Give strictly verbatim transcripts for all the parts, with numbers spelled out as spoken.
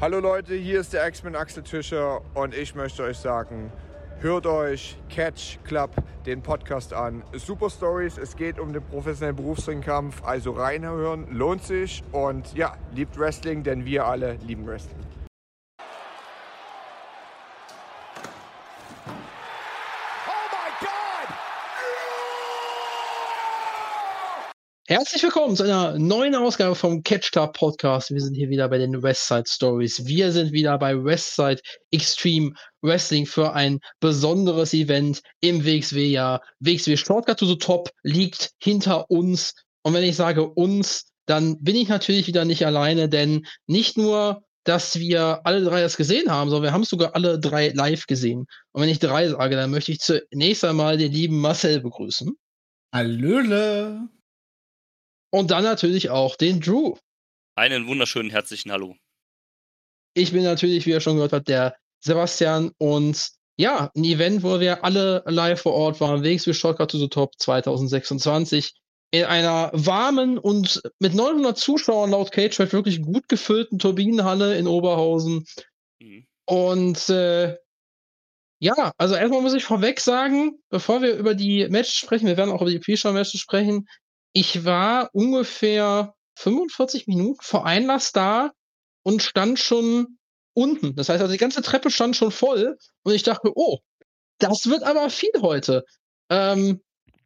Hallo Leute, hier ist der X-Men Axel Tischer und ich möchte euch sagen, hört euch Catch Club, den Podcast an. Super Stories, es geht um den professionellen Berufsringkampf, also reinhören, lohnt sich und ja, liebt Wrestling, denn wir alle lieben Wrestling. Herzlich willkommen zu einer neuen Ausgabe vom Catch Club Podcast. Wir sind hier wieder bei den Westside Stories. Wir sind wieder bei Westside Extreme Wrestling für ein besonderes Event im W X W-Jahr. W X W Shortcut to the Top liegt hinter uns. Und wenn ich sage uns, dann bin ich natürlich wieder nicht alleine, denn nicht nur, dass wir alle drei das gesehen haben, sondern wir haben es sogar alle drei live gesehen. Und wenn ich drei sage, dann möchte ich zunächst einmal den lieben Marcel begrüßen. Hallöle! Und dann natürlich auch den Drew. Einen wunderschönen herzlichen Hallo. Ich bin natürlich, wie ihr schon gehört habt, der Sebastian. Und ja, ein Event, wo wir alle live vor Ort waren. W X W Shortcut to the Top zwanzig sechsundzwanzig. In einer warmen und mit neunhundert Zuschauern laut Cage wirklich gut gefüllten Turbinenhalle in Oberhausen. Mhm. Und äh, ja, also erstmal muss ich vorweg sagen, bevor wir über die Matches sprechen, wir werden auch über die Pre-Show-Matches sprechen, ich war ungefähr fünfundvierzig Minuten vor Einlass da und stand schon unten. Das heißt, also die ganze Treppe stand schon voll und ich dachte, oh, das wird aber viel heute. Ähm,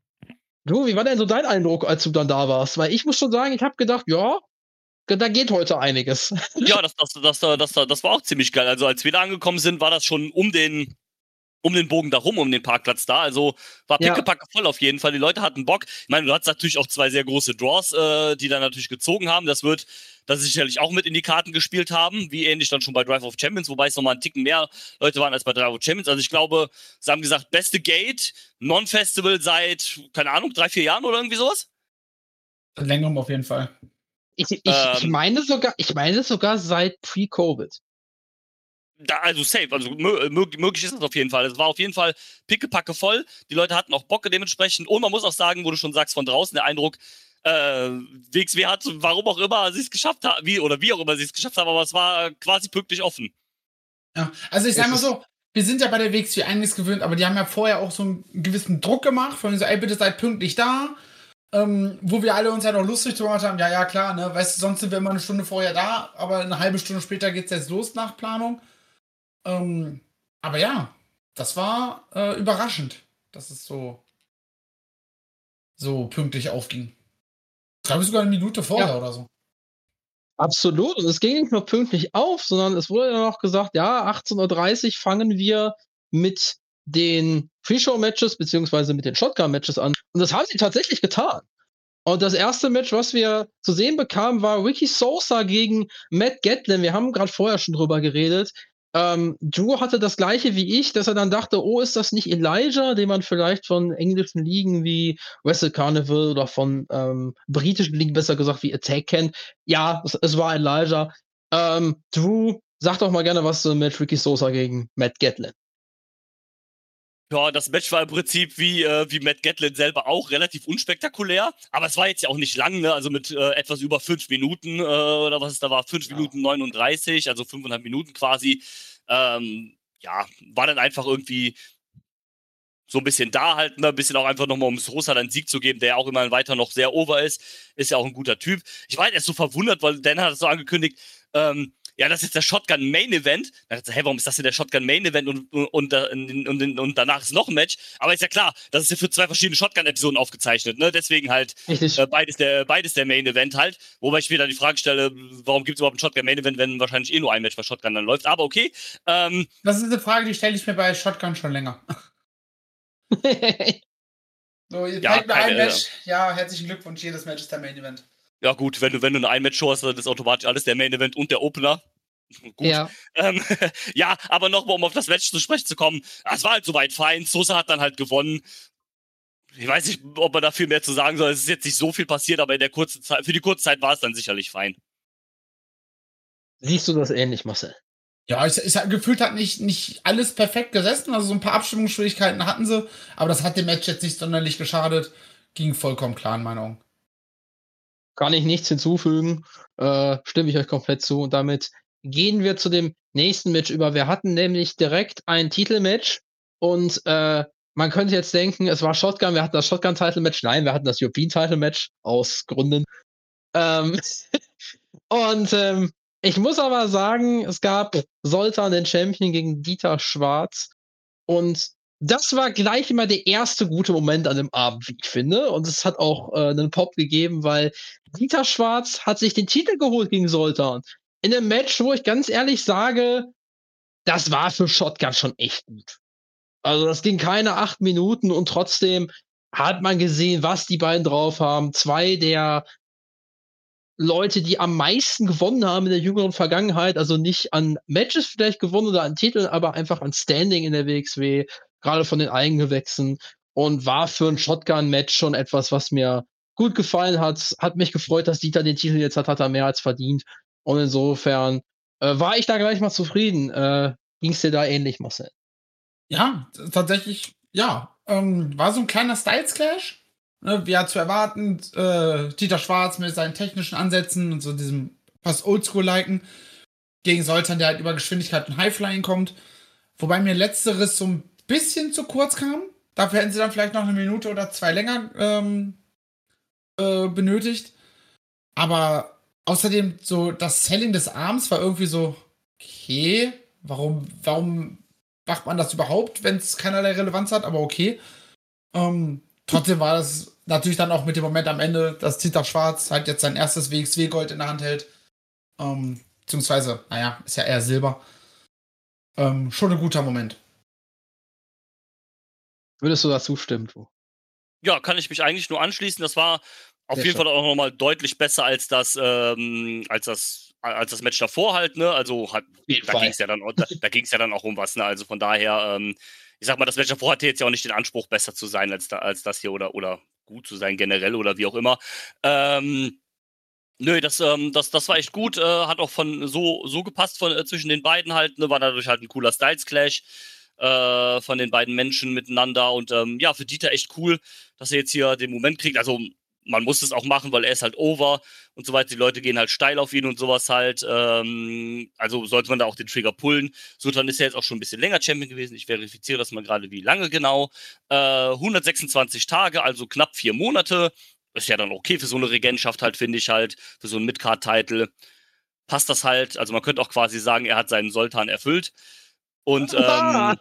du, wie war denn so dein Eindruck, als du dann da warst? Weil ich muss schon sagen, ich habe gedacht, ja, da geht heute einiges. Ja, das, das, das, das, das, das war auch ziemlich geil. Also als wir da angekommen sind, war das schon um den... um den Bogen da rum, um den Parkplatz da. Also war pickepacke voll auf jeden Fall. Die Leute hatten Bock. Ich meine, du hattest natürlich auch zwei sehr große Draws, äh, die dann natürlich gezogen haben. Das wird das sicherlich auch mit in die Karten gespielt haben, wie ähnlich dann schon bei Drive of Champions, wobei es nochmal einen Ticken mehr Leute waren als bei Drive of Champions. Also ich glaube, sie haben gesagt, beste Gate, Non-Festival seit, keine Ahnung, drei, vier Jahren oder irgendwie sowas? Längerem auf jeden Fall. Ich, ich, ähm, ich meine sogar, ich meine sogar seit Pre-Covid. Da, also safe, also mö- möglich ist es auf jeden Fall. Es war auf jeden Fall pickepacke voll. Die Leute hatten auch Bock dementsprechend. Und man muss auch sagen, wo du schon sagst, von draußen der Eindruck, äh, W X W hat, warum auch immer sie es geschafft haben, wie oder wie auch immer sie es geschafft haben, aber es war quasi pünktlich offen. Ja, also ich sag mal so, wir sind ja bei der W X W einiges gewöhnt, aber die haben ja vorher auch so einen gewissen Druck gemacht, von so, ey, bitte seid pünktlich da. Ähm, wo wir alle uns ja noch lustig gemacht haben, ja, ja, klar, ne, weißt du, sonst sind wir immer eine Stunde vorher da, aber eine halbe Stunde später geht's jetzt los nach Planung. Ähm, aber ja, das war äh, überraschend, dass es so, so pünktlich aufging. Ich glaube sogar eine Minute vorher ja. oder so. Absolut. Und es ging nicht nur pünktlich auf, sondern es wurde dann auch gesagt, ja, achtzehn Uhr dreißig fangen wir mit den Pre-Show-Matches beziehungsweise mit den Shotgun-Matches an. Und das haben sie tatsächlich getan. Und das erste Match, was wir zu sehen bekamen, war Ricky Sosa gegen Matt Gatlin. Wir haben gerade vorher schon drüber geredet. Ähm, Drew hatte das gleiche wie ich, dass er dann dachte, oh, ist das nicht Elijah, den man vielleicht von englischen Ligen wie Wrestle Carnival oder von ähm, britischen Ligen besser gesagt wie Attack kennt. Ja, es, es war Elijah. Ähm, Drew, sag doch mal gerne was zum Match Ricky Sosa gegen Matt Gatlin. Ja, das Match war im Prinzip wie, äh, wie Matt Gatlin selber auch relativ unspektakulär, aber es war jetzt ja auch nicht lang, ne? Also mit äh, etwas über fünf Minuten äh, oder was es da war, fünf ja. Minuten neununddreißig, also fünfeinhalb Minuten quasi. Ähm, ja, war dann einfach irgendwie so ein bisschen da halt, ne? Ein bisschen auch einfach nochmal, um Sosa dann Sieg zu geben, der auch immer weiter noch sehr over ist, ist ja auch ein guter Typ. Ich war halt erst so verwundert, weil Dan hat es so angekündigt, ähm, ja, das ist der Shotgun Main Event. Da dachte ich, hey, warum ist das denn der Shotgun Main Event und, und, und, und, und danach ist noch ein Match? Aber ist ja klar, das ist ja für zwei verschiedene Shotgun-Episoden aufgezeichnet, ne? Deswegen halt äh, beides, der, beides der Main Event halt. Wobei ich mir dann die Frage stelle, warum gibt es überhaupt ein Shotgun Main Event, wenn wahrscheinlich eh nur ein Match bei Shotgun dann läuft? Aber okay. Ähm, das ist eine Frage, die stelle ich mir bei Shotgun schon länger. So, ihr ja, zeigt mir ein Match. Ja, herzlichen Glückwunsch, jedes Match ist der Main Event. Ja gut, wenn du, wenn du eine Ein-Match-Show hast, dann ist automatisch alles der Main-Event und der Opener. Gut. Ja. Ähm, ja, aber nochmal, um auf das Match zu sprechen zu kommen, es war halt soweit fein. Sosa hat dann halt gewonnen. Ich weiß nicht, ob man da viel mehr zu sagen soll. Es ist jetzt nicht so viel passiert, aber in der kurzen Zeit, für die kurze Zeit war es dann sicherlich fein. Siehst du das ähnlich, Marcel? Ja, es ist gefühlt hat nicht, nicht alles perfekt gesessen. Also so ein paar Abstimmungsschwierigkeiten hatten sie, aber das hat dem Match jetzt nicht sonderlich geschadet. Ging vollkommen klar in meinen Augen. Kann ich nichts hinzufügen, äh, stimme ich euch komplett zu. Und damit gehen wir zu dem nächsten Match über. Wir hatten nämlich direkt ein Titelmatch und äh, man könnte jetzt denken, es war Shotgun, wir hatten das Shotgun-Title-Match. Nein, wir hatten das European-Title-Match aus Gründen. Ähm, und ähm, ich muss aber sagen, es gab Zoltan, den Champion, gegen Dieter Schwarz. Und das war gleich immer der erste gute Moment an dem Abend, wie ich finde. Und es hat auch äh, einen Pop gegeben, weil Dieter Schwarz hat sich den Titel geholt gegen Zoltan. In einem Match, wo ich ganz ehrlich sage, das war für Shotgun schon echt gut. Also das ging keine acht Minuten und trotzdem hat man gesehen, was die beiden drauf haben. Zwei der Leute, die am meisten gewonnen haben in der jüngeren Vergangenheit, also nicht an Matches vielleicht gewonnen oder an Titeln, aber einfach an Standing in der W X W, gerade von den Eigengewächsen, und war für ein Shotgun-Match schon etwas, was mir gut gefallen hat. Hat mich gefreut, dass Dieter den Titel jetzt hat, hat er mehr als verdient. Und insofern äh, war ich da gleich mal zufrieden. Äh, Ging es dir da ähnlich, Marcel? Ja, t- tatsächlich, ja. Ähm, war so ein kleiner Styles-Clash. Ne, wie ja zu erwarten, äh, Dieter Schwarz mit seinen technischen Ansätzen und so diesem fast Oldschool-Liken gegen Zoltan, der halt über Geschwindigkeit und Highflying kommt. Wobei mir letzteres so ein bisschen zu kurz kam. Dafür hätten sie dann vielleicht noch eine Minute oder zwei länger ähm, äh, benötigt. Aber außerdem so das Selling des Arms war irgendwie so, okay, warum, warum macht man das überhaupt, wenn es keinerlei Relevanz hat, aber okay. Ähm, trotzdem war das natürlich dann auch mit dem Moment am Ende, dass Dieter Schwarz halt jetzt sein erstes W X W-Gold in der Hand hält. Ähm, beziehungsweise, naja, ist ja eher Silber. Ähm, schon ein guter Moment. Würdest du dazu stimmen, du? Ja, kann ich mich eigentlich nur anschließen. Das war auf Sehr jeden schön. Fall auch nochmal deutlich besser als das, ähm, als das, als das Match davor halt, ne? Also hat, jeden da Fall. ging es ja dann, auch- da, da ging's ja dann auch um was, ne? Also von daher, ähm, ich sag mal, das Match davor hatte jetzt ja auch nicht den Anspruch, besser zu sein als, da, als das hier oder, oder gut zu sein generell oder wie auch immer. Ähm, Nö, das, ähm, das, das war echt gut, äh, hat auch von so, so gepasst von, äh, zwischen den beiden halt, ne, war dadurch halt ein cooler Styles-Clash äh, von den beiden Menschen miteinander und ähm, ja, für Dieter echt cool, dass er jetzt hier den Moment kriegt, also man muss es auch machen, weil er ist halt over und so weiter, die Leute gehen halt steil auf ihn und sowas halt, ähm, also sollte man da auch den Trigger pullen. Sultan ist ja jetzt auch schon ein bisschen länger Champion gewesen, ich verifiziere das mal gerade, wie lange genau, äh, hundertsechsundzwanzig Tage, also knapp vier Monate, ist ja dann okay für so eine Regentschaft halt, finde ich halt, für so einen Midcard-Title. Passt das halt, also man könnte auch quasi sagen, er hat seinen Sultan erfüllt. Und, ähm,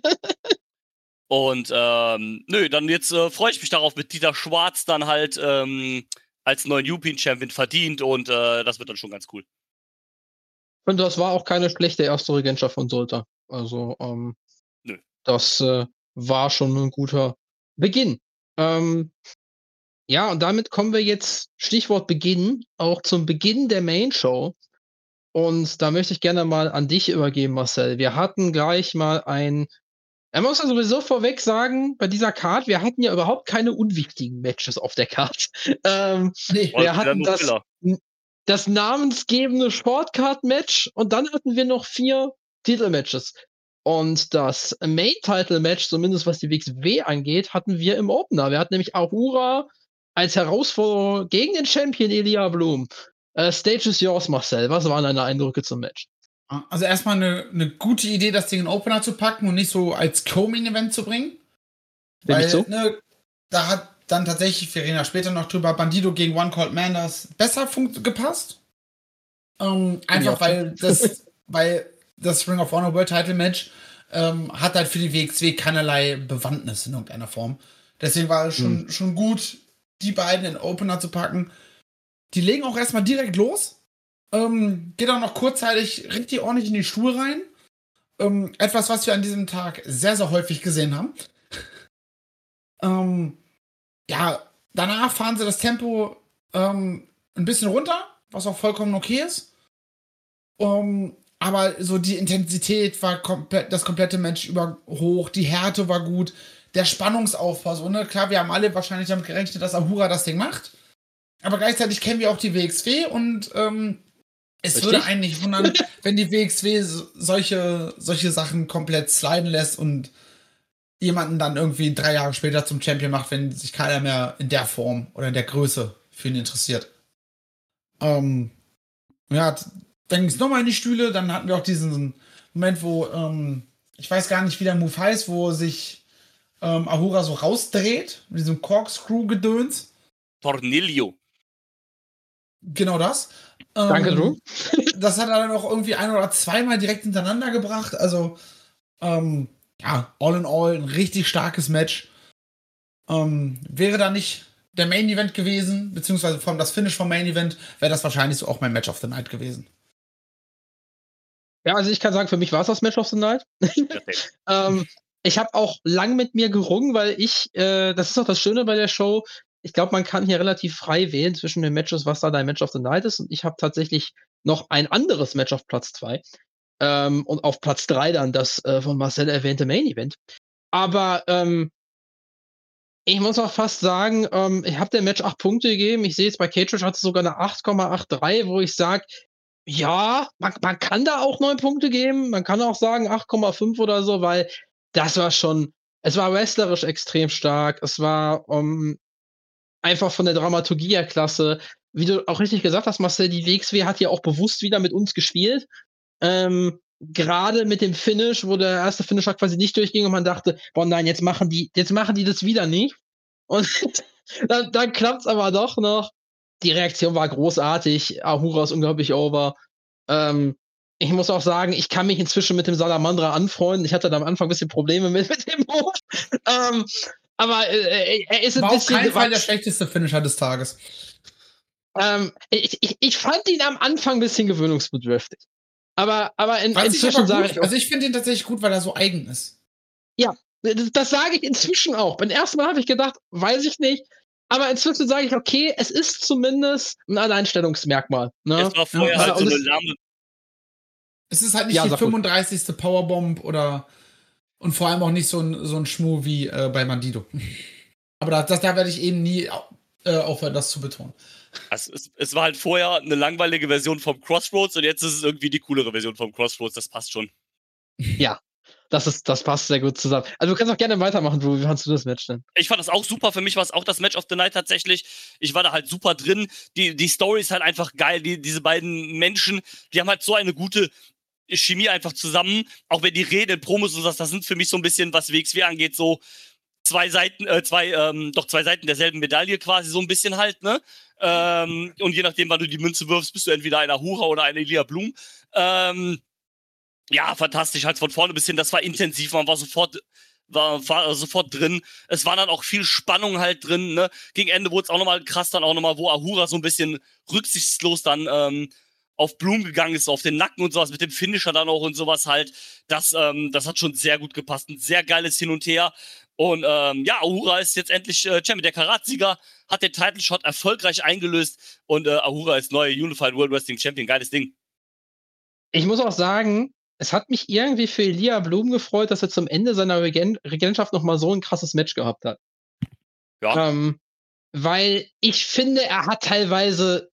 und, ähm, nö, dann jetzt äh, freue ich mich darauf, mit Dieter Schwarz dann halt ähm, als neuen European-Champion verdient und äh, das wird dann schon ganz cool. Und das war auch keine schlechte erste Regentschaft von Sultan. Also, ähm, Nö. das äh, war schon ein guter Beginn. Ähm, ja, und damit kommen wir jetzt, Stichwort Beginn, auch zum Beginn der Main Show. Und da möchte ich gerne mal an dich übergeben, Marcel. Wir hatten gleich mal ein. Er muss ja sowieso vorweg sagen, bei dieser Card, wir hatten ja überhaupt keine unwichtigen Matches auf der Card. Ähm, Nee. wir hatten das, das namensgebende Shortcard-Match und dann hatten wir noch vier Titelmatches. Und das Main-Title-Match, zumindest was die W X W angeht, hatten wir im Opener. Wir hatten nämlich Ahura als Herausforderer gegen den Champion Ilya Blum. Uh, Stage is yours, Marcel. Was waren deine Eindrücke zum Match? Also erstmal eine, eine gute Idee, das Ding in Opener zu packen und nicht so als Co-Main-Event zu bringen. Bin Weil, ich so? ne, da hat dann tatsächlich, wir reden ja später noch drüber, Bandido gegen One Cold Man das besser funkt gepasst. Ähm, einfach weil das, weil das Ring of Honor World Title Match ähm, hat halt für die W X W keinerlei Bewandtnis in irgendeiner Form. Deswegen war es schon, hm. schon gut, die beiden in Opener zu packen. Die legen auch erstmal direkt los. Ähm, geht auch noch kurzzeitig richtig ordentlich in die Stuhl rein. Ähm, etwas, was wir an diesem Tag sehr, sehr häufig gesehen haben. ähm, ja, danach fahren sie das Tempo ähm, ein bisschen runter, was auch vollkommen okay ist. Um, aber so die Intensität war komplett, das komplette Match über hoch, die Härte war gut, der Spannungsaufbau, so, ne? Klar, wir haben alle wahrscheinlich damit gerechnet, dass Ahura das Ding macht. Aber gleichzeitig kennen wir auch die W X W und ähm, es Richtig? würde einen nicht wundern, wenn die W X W so, solche, solche Sachen komplett sliden lässt und jemanden dann irgendwie drei Jahre später zum Champion macht, wenn sich keiner mehr in der Form oder in der Größe für ihn interessiert. Ähm, ja, dann ging es nochmal in die Stühle, dann hatten wir auch diesen Moment, wo, ähm, ich weiß gar nicht, wie der Move heißt, wo sich ähm, Ahura so rausdreht, mit diesem Corkscrew-Gedöns. Tornillo. Genau das. Ähm, Danke, Drew. Das hat er dann auch irgendwie ein oder zweimal direkt hintereinander gebracht. Also, ähm, ja, all in all ein richtig starkes Match. Ähm, wäre da nicht der Main Event gewesen, beziehungsweise vom, das Finish vom Main Event, wäre das wahrscheinlich so auch mein Match of the Night gewesen. Ja, also ich kann sagen, für mich war es das Match of the Night. ähm, ich habe auch lang mit mir gerungen, weil ich, äh, das ist auch das Schöne bei der Show, ich glaube, man kann hier relativ frei wählen zwischen den Matches, was da dein Match of the Night ist. Und ich habe tatsächlich noch ein anderes Match auf Platz zwei. Ähm, und auf Platz drei dann das äh, von Marcel erwähnte Main Event. Aber ähm, ich muss auch fast sagen, ähm, ich habe dem Match acht Punkte gegeben. Ich sehe jetzt bei Cage hat es sogar eine acht Komma dreiundachtzig, wo ich sage, ja, man, man kann da auch neun Punkte geben. Man kann auch sagen acht Komma fünf oder so, weil das war schon, es war wrestlerisch extrem stark. Es war um, einfach von der Dramaturgie her klasse. Wie du auch richtig gesagt hast, Marcel, die W X W hat ja auch bewusst wieder mit uns gespielt. Ähm, Gerade mit dem Finish, wo der erste Finisher quasi nicht durchging und man dachte, boah nein, jetzt machen die, jetzt machen die das wieder nicht. Und dann, dann klappt's aber doch noch. Die Reaktion war großartig. Ahura ist unglaublich over. Ähm, ich muss auch sagen, ich kann mich inzwischen mit dem Salamandra anfreunden. Ich hatte da am Anfang ein bisschen Probleme mit, mit dem Move. ähm, aber äh, er ist ein war bisschen. War auf keinen Fall der schlechteste Finisher des Tages. Ähm, ich, ich, ich fand ihn am Anfang ein bisschen gewöhnungsbedürftig. Aber, aber in, inzwischen sage ich. Auch, also ich finde ihn tatsächlich gut, weil er so eigen ist. Ja, das, das sage ich inzwischen auch. Beim ersten Mal habe ich gedacht, weiß ich nicht. Aber inzwischen sage ich, okay, es ist zumindest ein Alleinstellungsmerkmal. Ne? Es war vorher ja, halt so eine lahme. Es ist halt nicht ja, die fünfunddreißigste Powerbomb oder und vor allem auch nicht so ein, so ein Schmuh wie äh, bei Bandido. Aber das, das, da werde ich eben nie äh, aufhören, das zu betonen. Also es, es war halt vorher eine langweilige Version vom Crossroads und jetzt ist es irgendwie die coolere Version vom Crossroads. Das passt schon. Ja, das, ist, das passt sehr gut zusammen. Also du kannst auch gerne weitermachen, Drew. Wie fandst du das Match denn? Ich fand das auch super. Für mich war es auch das Match of the Night tatsächlich. Ich war da halt super drin. Die, die Story ist halt einfach geil. Die, diese beiden Menschen, die haben halt so eine gute Chemie einfach zusammen. Auch wenn die reden, Promos und das, das sind für mich so ein bisschen, was W X W angeht, so zwei Seiten, äh, zwei, ähm, doch zwei Seiten derselben Medaille quasi so ein bisschen halt, ne? Ähm, und je nachdem, wann du die Münze wirfst, bist du entweder eine Ahura oder eine Elia Blum. Ähm, ja, fantastisch, halt von vorne bis hin, das war intensiv, man war sofort, war, war sofort drin. Es war dann auch viel Spannung halt drin, ne? Gegen Ende wurde es auch nochmal krass, dann auch nochmal, wo Ahura so ein bisschen rücksichtslos dann ähm, auf Blum gegangen ist, auf den Nacken und sowas, mit dem Finisher dann auch und sowas halt. Das, ähm, das hat schon sehr gut gepasst. Ein sehr geiles Hin und Her. Und ähm, ja, Ahura ist jetzt endlich äh, Champion, der Karat-Sieger, hat den Title-Shot erfolgreich eingelöst und äh, Ahura ist neuer Unified World Wrestling Champion. Geiles Ding. Ich muss auch sagen, es hat mich irgendwie für Elia Blum gefreut, dass er zum Ende seiner Regen- Regentschaft nochmal so ein krasses Match gehabt hat. Ja. Ähm, weil ich finde, er hat teilweise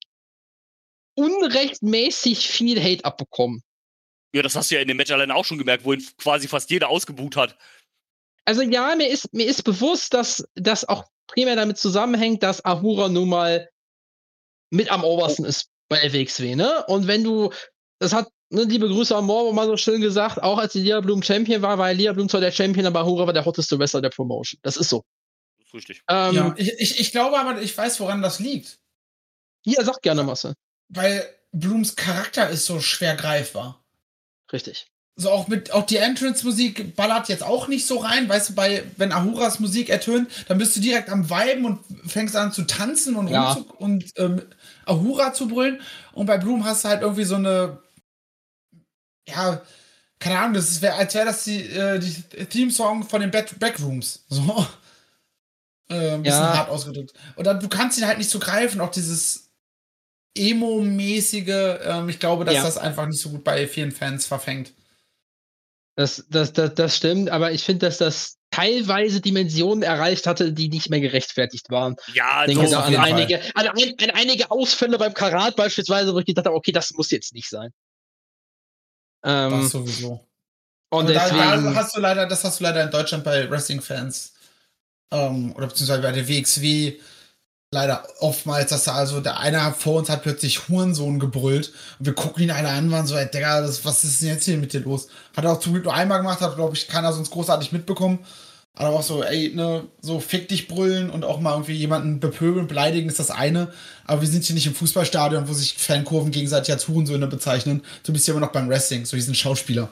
unrechtmäßig viel Hate abbekommen. Ja, das hast du ja in dem Match alleine auch schon gemerkt, wo ihn quasi fast jeder ausgebuht hat. Also ja, mir ist, mir ist bewusst, dass das auch primär damit zusammenhängt, dass Ahura nun mal mit am obersten oh. ist bei W X W, ne? Und wenn du, das hat, ne, liebe Grüße an Morbo mal so schön gesagt, auch als Elia Blum Champion war, war Elia Blum zwar der Champion, aber Ahura war der hotteste Wrestler der Promotion. Das ist so. Das ist richtig. Ähm, ja, ich, ich, ich glaube aber, ich weiß, woran das liegt. Ja, sag gerne, Marcel. Weil Blums Charakter ist so schwer greifbar. Richtig. So auch mit, auch die Entrance-Musik ballert jetzt auch nicht so rein, weißt du, bei, wenn Ahuras Musik ertönt, dann bist du direkt am Viben und fängst an zu tanzen und, ja. rumzu- und ähm, Ahura zu brüllen. Und bei Blum hast du halt irgendwie so eine, ja, keine Ahnung, das wäre, als wäre das die, äh, die Theme-Song von den Back- Backrooms. So. Äh, ein bisschen ja. hart ausgedrückt. Und dann, du kannst ihn halt nicht so greifen, auch dieses Emo-mäßige, ähm, ich glaube, dass ja. das einfach nicht so gut bei vielen Fans verfängt. Das, das, das, das stimmt, aber ich finde, dass das teilweise Dimensionen erreicht hatte, die nicht mehr gerechtfertigt waren. Ja, ich denke da an einige, an, ein, an einige Ausfälle beim Karat beispielsweise, wo ich gedacht habe, okay, das muss jetzt nicht sein. Ähm, das sowieso. Und aber deswegen, da, da hast du leider, das hast du leider in Deutschland bei Wrestling-Fans ähm, oder beziehungsweise bei der W X W leider oftmals, dass da also der eine vor uns hat plötzlich Hurensohn gebrüllt und wir gucken ihn alle an, waren so, ey, Digga, das, was ist denn jetzt hier mit dir los? Hat er auch zum Glück nur einmal gemacht, hat, glaube ich, keiner sonst großartig mitbekommen. Aber auch so, ey, ne, so fick dich brüllen und auch mal irgendwie jemanden bepöbeln, beleidigen ist das eine. Aber wir sind hier nicht im Fußballstadion, wo sich Fankurven gegenseitig als Hurensöhne bezeichnen. Du bist ja immer noch beim Wrestling, so diesen Schauspieler.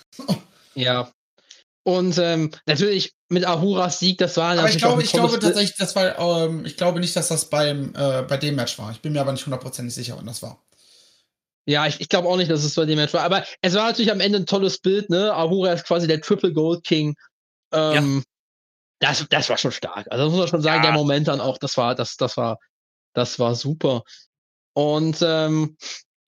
Ja. Und ähm, natürlich mit Ahuras Sieg, das war aber ich glaube, ich glaube Bild. tatsächlich, das war, ähm, ich glaube nicht, dass das beim, äh, bei dem Match war. Ich bin mir aber nicht hundertprozentig sicher, wann das war. Ja, ich, ich glaube auch nicht, dass es bei dem Match war. Aber es war natürlich am Ende ein tolles Bild, ne? Ahura ist quasi der Triple Gold King. Ähm, ja. das, das war schon stark. Also das muss man schon sagen, ja. Der Moment dann auch, das war, das, das war, das war super. Und ähm,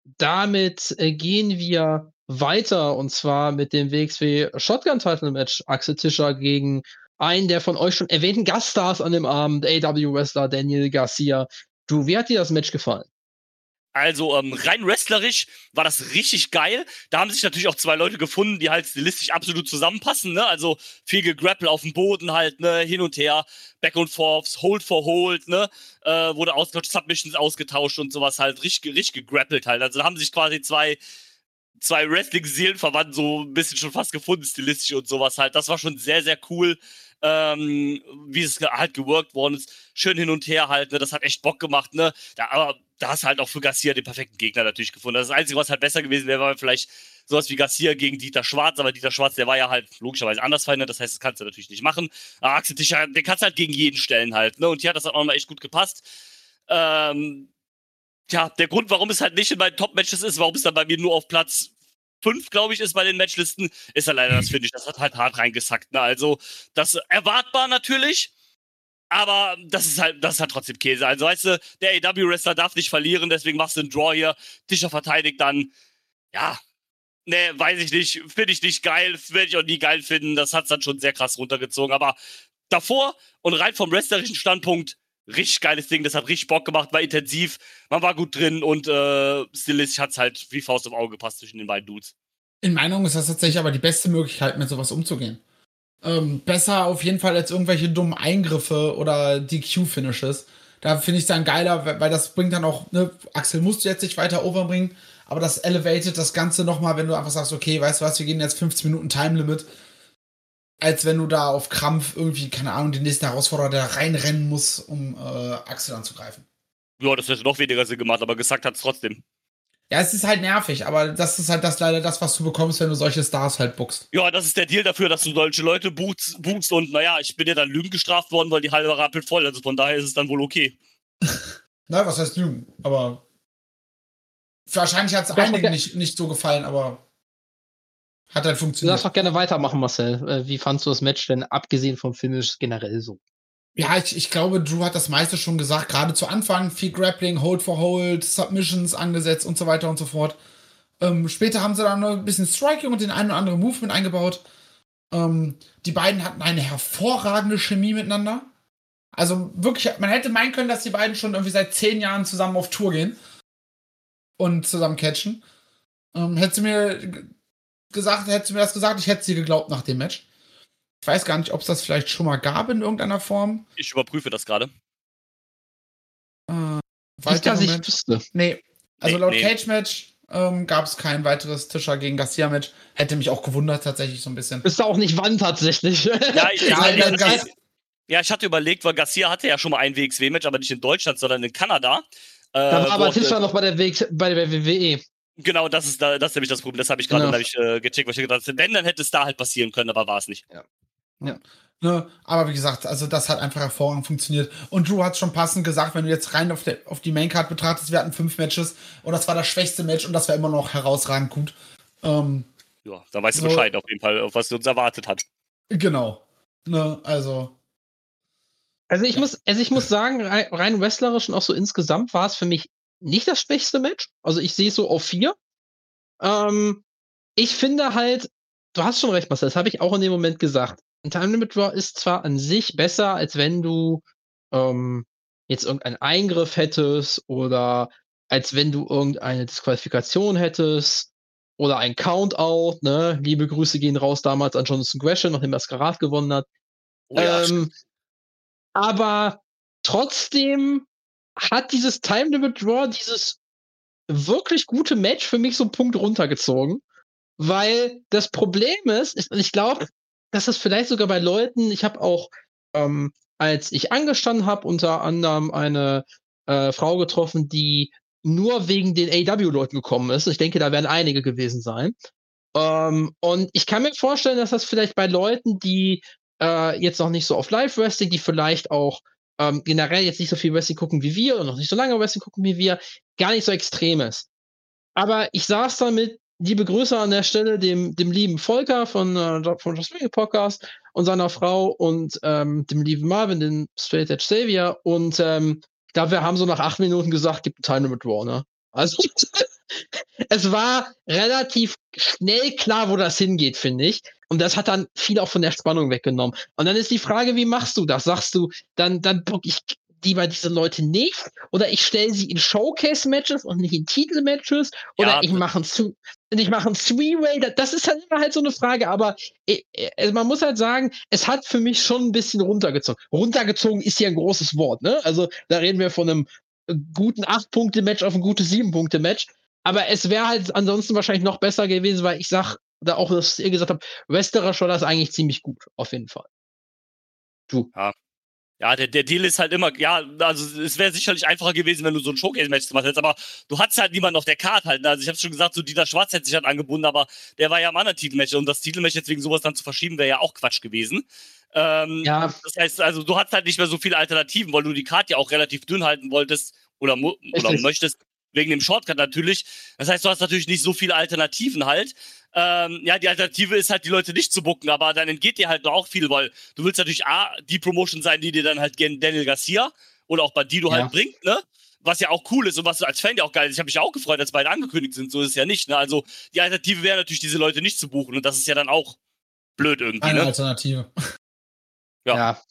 damit äh, gehen wir weiter, und zwar mit dem W X W Shotgun Title Match. Axel Tischer gegen einen der von euch schon erwähnten Gaststars an dem Abend, A E W-Wrestler Daniel Garcia. Du, wie hat dir das Match gefallen? Also ähm, rein wrestlerisch war das richtig geil. Da haben sich natürlich auch zwei Leute gefunden, die halt stilistisch absolut zusammenpassen, ne? Also viel gegrappel auf dem Boden halt, ne? Hin und her, Back and Forths, Hold for Hold, ne? Äh, wurde ausgetauscht, Submissions ausgetauscht und sowas halt, richtig, richtig gegrappelt halt. Also da haben sich quasi zwei zwei Wrestling-Seelenverwandten so ein bisschen schon fast gefunden, stilistisch und sowas halt. Das war schon sehr, sehr cool, ähm, wie es halt geworkt worden ist. Schön hin und her halt, ne? Das hat echt Bock gemacht, ne? Da, aber da hast du halt auch für Garcia den perfekten Gegner natürlich gefunden. Das Einzige, was halt besser gewesen wäre, war vielleicht sowas wie Garcia gegen Dieter Schwarz, aber Dieter Schwarz, der war ja halt logischerweise anders verändert, das heißt, das kannst du natürlich nicht machen. Aber Axel Tischer, den kannst du halt gegen jeden stellen halt, ne? Und hier hat das dann auch mal echt gut gepasst. Ähm, Tja, der Grund, warum es halt nicht in meinen Top-Matches ist, warum es dann bei mir nur auf Platz fünf, glaube ich, ist bei den Matchlisten, ist ja leider das, finde ich. Das hat halt hart reingesackt. Ne? Also, das erwartbar natürlich, aber das ist halt, das ist halt trotzdem Käse. Also, weißt du, der A E W-Wrestler darf nicht verlieren, deswegen machst du einen Draw hier. Tischer verteidigt dann, ja, ne, weiß ich nicht, finde ich nicht geil, werde ich auch nie geil finden. Das hat es dann schon sehr krass runtergezogen. Aber davor und rein vom wrestlerischen Standpunkt, richtig geiles Ding, das hat richtig Bock gemacht, war intensiv, man war gut drin und äh, stilistisch hat es halt wie Faust auf Auge gepasst zwischen den beiden Dudes. In meiner Meinung ist das tatsächlich aber die beste Möglichkeit, mit sowas umzugehen. Ähm, besser auf jeden Fall als irgendwelche dummen Eingriffe oder D Q-Finishes. Da finde ich es dann geiler, weil das bringt dann auch, ne, Axel musste jetzt nicht weiter overbringen, aber das elevated das Ganze nochmal, wenn du einfach sagst, okay, weißt du was, wir gehen jetzt fünfzehn Minuten Time Limit, als wenn du da auf Krampf irgendwie, keine Ahnung, den nächsten Herausforderer da reinrennen musst, um äh, Axel anzugreifen. Ja, das hätte noch weniger Sinn gemacht, aber gesagt hat es trotzdem. Ja, es ist halt nervig, aber das ist halt das leider das, was du bekommst, wenn du solche Stars halt bookst. Ja, das ist der Deal dafür, dass du solche Leute buchst, buchst und naja, ich bin ja dann Lügen gestraft worden, weil die halbe rappelt voll, also von daher ist es dann wohl okay. Na, was heißt Lügen? Aber wahrscheinlich hat es einigen nicht, nicht so gefallen, aber hat halt funktioniert. Du darfst doch gerne weitermachen, Marcel. Wie fandst du das Match denn, abgesehen vom Finish, generell so? Ja, ich, ich glaube, Drew hat das meiste schon gesagt. Gerade zu Anfang viel Grappling, Hold for Hold, Submissions angesetzt und so weiter und so fort. Ähm, später haben sie dann noch ein bisschen Striking und den einen oder anderen Movement eingebaut. Ähm, die beiden hatten eine hervorragende Chemie miteinander. Also wirklich, man hätte meinen können, dass die beiden schon irgendwie seit zehn Jahren zusammen auf Tour gehen und zusammen catchen. Ähm, hätte sie mir gesagt, hätte sie mir das gesagt, ich hätte sie geglaubt nach dem Match. Ich weiß gar nicht, ob es das vielleicht schon mal gab in irgendeiner Form. Ich überprüfe das gerade. Äh, Nicht, dass ich wüsste. Nee, also nee, laut nee. Cage-Match ähm, gab es kein weiteres Tischer gegen Garcia-Match. Hätte mich auch gewundert, tatsächlich so ein bisschen. Ist da auch nicht wann tatsächlich. Ja, ich, Ja, ich, ja, ich, ja, ich hatte überlegt, weil Garcia hatte ja schon mal ein W X W-Match, aber nicht in Deutschland, sondern in Kanada. Äh, da war aber wo- Tischer noch bei der, W X, bei der W W E. Genau, das ist, da, das ist nämlich das Problem. Das habe ich gerade Genau. hab ich, äh, gecheckt, was ich gedacht habe. Wenn, dann hätte es da halt passieren können, aber war es nicht. Ne, aber wie gesagt, also das hat einfach hervorragend funktioniert. Und Drew hat schon passend gesagt, wenn du jetzt rein auf, der, auf die Maincard betrachtest, wir hatten fünf Matches und das war das schwächste Match und das war immer noch herausragend gut. Ähm, Ja, da weißt du So. Bescheid auf jeden Fall, auf was uns erwartet hat. genau. Ne, also. Also ich muss, also ich muss sagen, rein, rein wrestlerisch und auch so insgesamt war es für mich nicht das schwächste Match. Also ich sehe es so auf vier. Ähm, ich finde halt, du hast schon recht, Marcel, das habe ich auch in dem Moment gesagt. Ein Time Limit Draw ist zwar an sich besser, als wenn du ähm, jetzt irgendeinen Eingriff hättest oder als wenn du irgendeine Disqualifikation hättest oder ein Countout, ne? Liebe Grüße gehen raus damals an Jonathan Gresham, nachdem er Masquerade gewonnen hat. Oh ja, ähm, aber trotzdem hat dieses Time Limit Draw, dieses wirklich gute Match für mich so einen Punkt runtergezogen. Weil das Problem ist, ich, ich glaube, dass das vielleicht sogar bei Leuten, ich habe auch, ähm, als ich angestanden habe, unter anderem eine äh, Frau getroffen, die nur wegen den A E W-Leuten gekommen ist. Ich denke, da werden einige gewesen sein. Ähm, und ich kann mir vorstellen, dass das vielleicht bei Leuten, die äh, jetzt noch nicht so auf Live-Wrestling, die vielleicht auch ähm, generell jetzt nicht so viel Wrestling gucken wie wir und noch nicht so lange Wrestling gucken wie wir, gar nicht so extrem ist. Aber ich saß da mit, liebe Grüße an der Stelle, dem, dem lieben Volker von, äh, von Just Wrestling Podcast und seiner Frau und ähm, dem lieben Marvin, den Straight Edge Savior. Und ähm, ich glaube, wir haben so nach acht Minuten gesagt, gibt ein Time Limit Draw, ne? Also es war relativ schnell klar, wo das hingeht, finde ich. Und das hat dann viel auch von der Spannung weggenommen. Und dann ist die Frage, wie machst du das? Sagst du, dann, dann bock ich lieber diese Leute nicht? Oder ich stelle sie in Showcase-Matches und nicht in Titel-Matches? Oder Ja, ich mache ein, ich mach ein Three-Way? Das ist halt immer halt so eine Frage. Aber äh, also man muss halt sagen, es hat für mich schon ein bisschen runtergezogen. Runtergezogen ist ja ein großes Wort, ne? Also da reden wir von einem guten acht-Punkte-Match auf ein gutes sieben-Punkte-Match. Aber es wäre halt ansonsten wahrscheinlich noch besser gewesen, weil ich sag, da auch, dass ihr gesagt habt, Westerer war das eigentlich ziemlich gut, auf jeden Fall. Du. Ja. Ja, der, der Deal ist halt immer, ja, also es wäre sicherlich einfacher gewesen, wenn du so ein Showcase-Match gemacht hättest, aber du hattest halt niemanden auf der Karte halt. Also ich hab's schon gesagt, so Dieter Schwarz hätte sich halt angebunden, aber der war ja im anderen Titelmatch und das Titelmatch jetzt wegen sowas dann zu verschieben, wäre ja auch Quatsch gewesen. Ähm, ja. Das heißt, also du hattest halt nicht mehr so viele Alternativen, weil du die Karte ja auch relativ dünn halten wolltest oder, oder möchtest, wegen dem Shortcut natürlich. Das heißt, du hast natürlich nicht so viele Alternativen halt. Ähm, ja, die Alternative ist halt, die Leute nicht zu booken, aber dann entgeht dir halt auch viel, weil du willst natürlich A, die Promotion sein, die dir dann halt gerne Daniel Garcia oder auch Bandido ja. halt bringt, ne? Was ja auch cool ist und was als Fan ja auch geil ist. Ich habe mich ja auch gefreut, als beide angekündigt sind, so ist es ja nicht, ne? Also die Alternative wäre natürlich, diese Leute nicht zu buchen und das ist ja dann auch blöd irgendwie, Eine ne? Alternative. Ja. ja.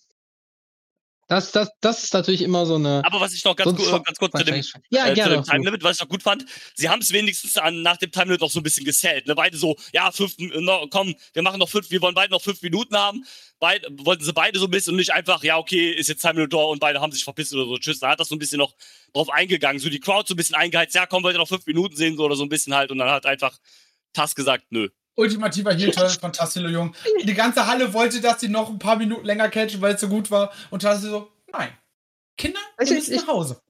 Das, das, das ist natürlich immer so eine. Aber was ich noch ganz, so, ganz kurz zu dem, ja, äh, gerne, zu dem Time Limit, was ich noch gut fand, sie haben es wenigstens an, nach dem Time Limit noch so ein bisschen gesellt. Ne? Beide so, ja, fünf, no, komm, wir machen noch fünf, wir wollen beide noch fünf Minuten haben. Beide, wollten sie beide so ein bisschen und nicht einfach, ja, okay, ist jetzt Time Limit Door und beide haben sich verpisst oder so. Tschüss, da hat das so ein bisschen noch drauf eingegangen. So die Crowd so ein bisschen eingeheizt, ja, komm, wollt ihr noch fünf Minuten sehen so, oder so ein bisschen halt. Und dann hat einfach Tass gesagt, nö. Ultimativer Heel-Turn von Tassilo Jung. Die ganze Halle wollte, dass sie noch ein paar Minuten länger catchen, weil es so gut war. Und Tassilo so, nein. Kinder, wir müssen nach Hause.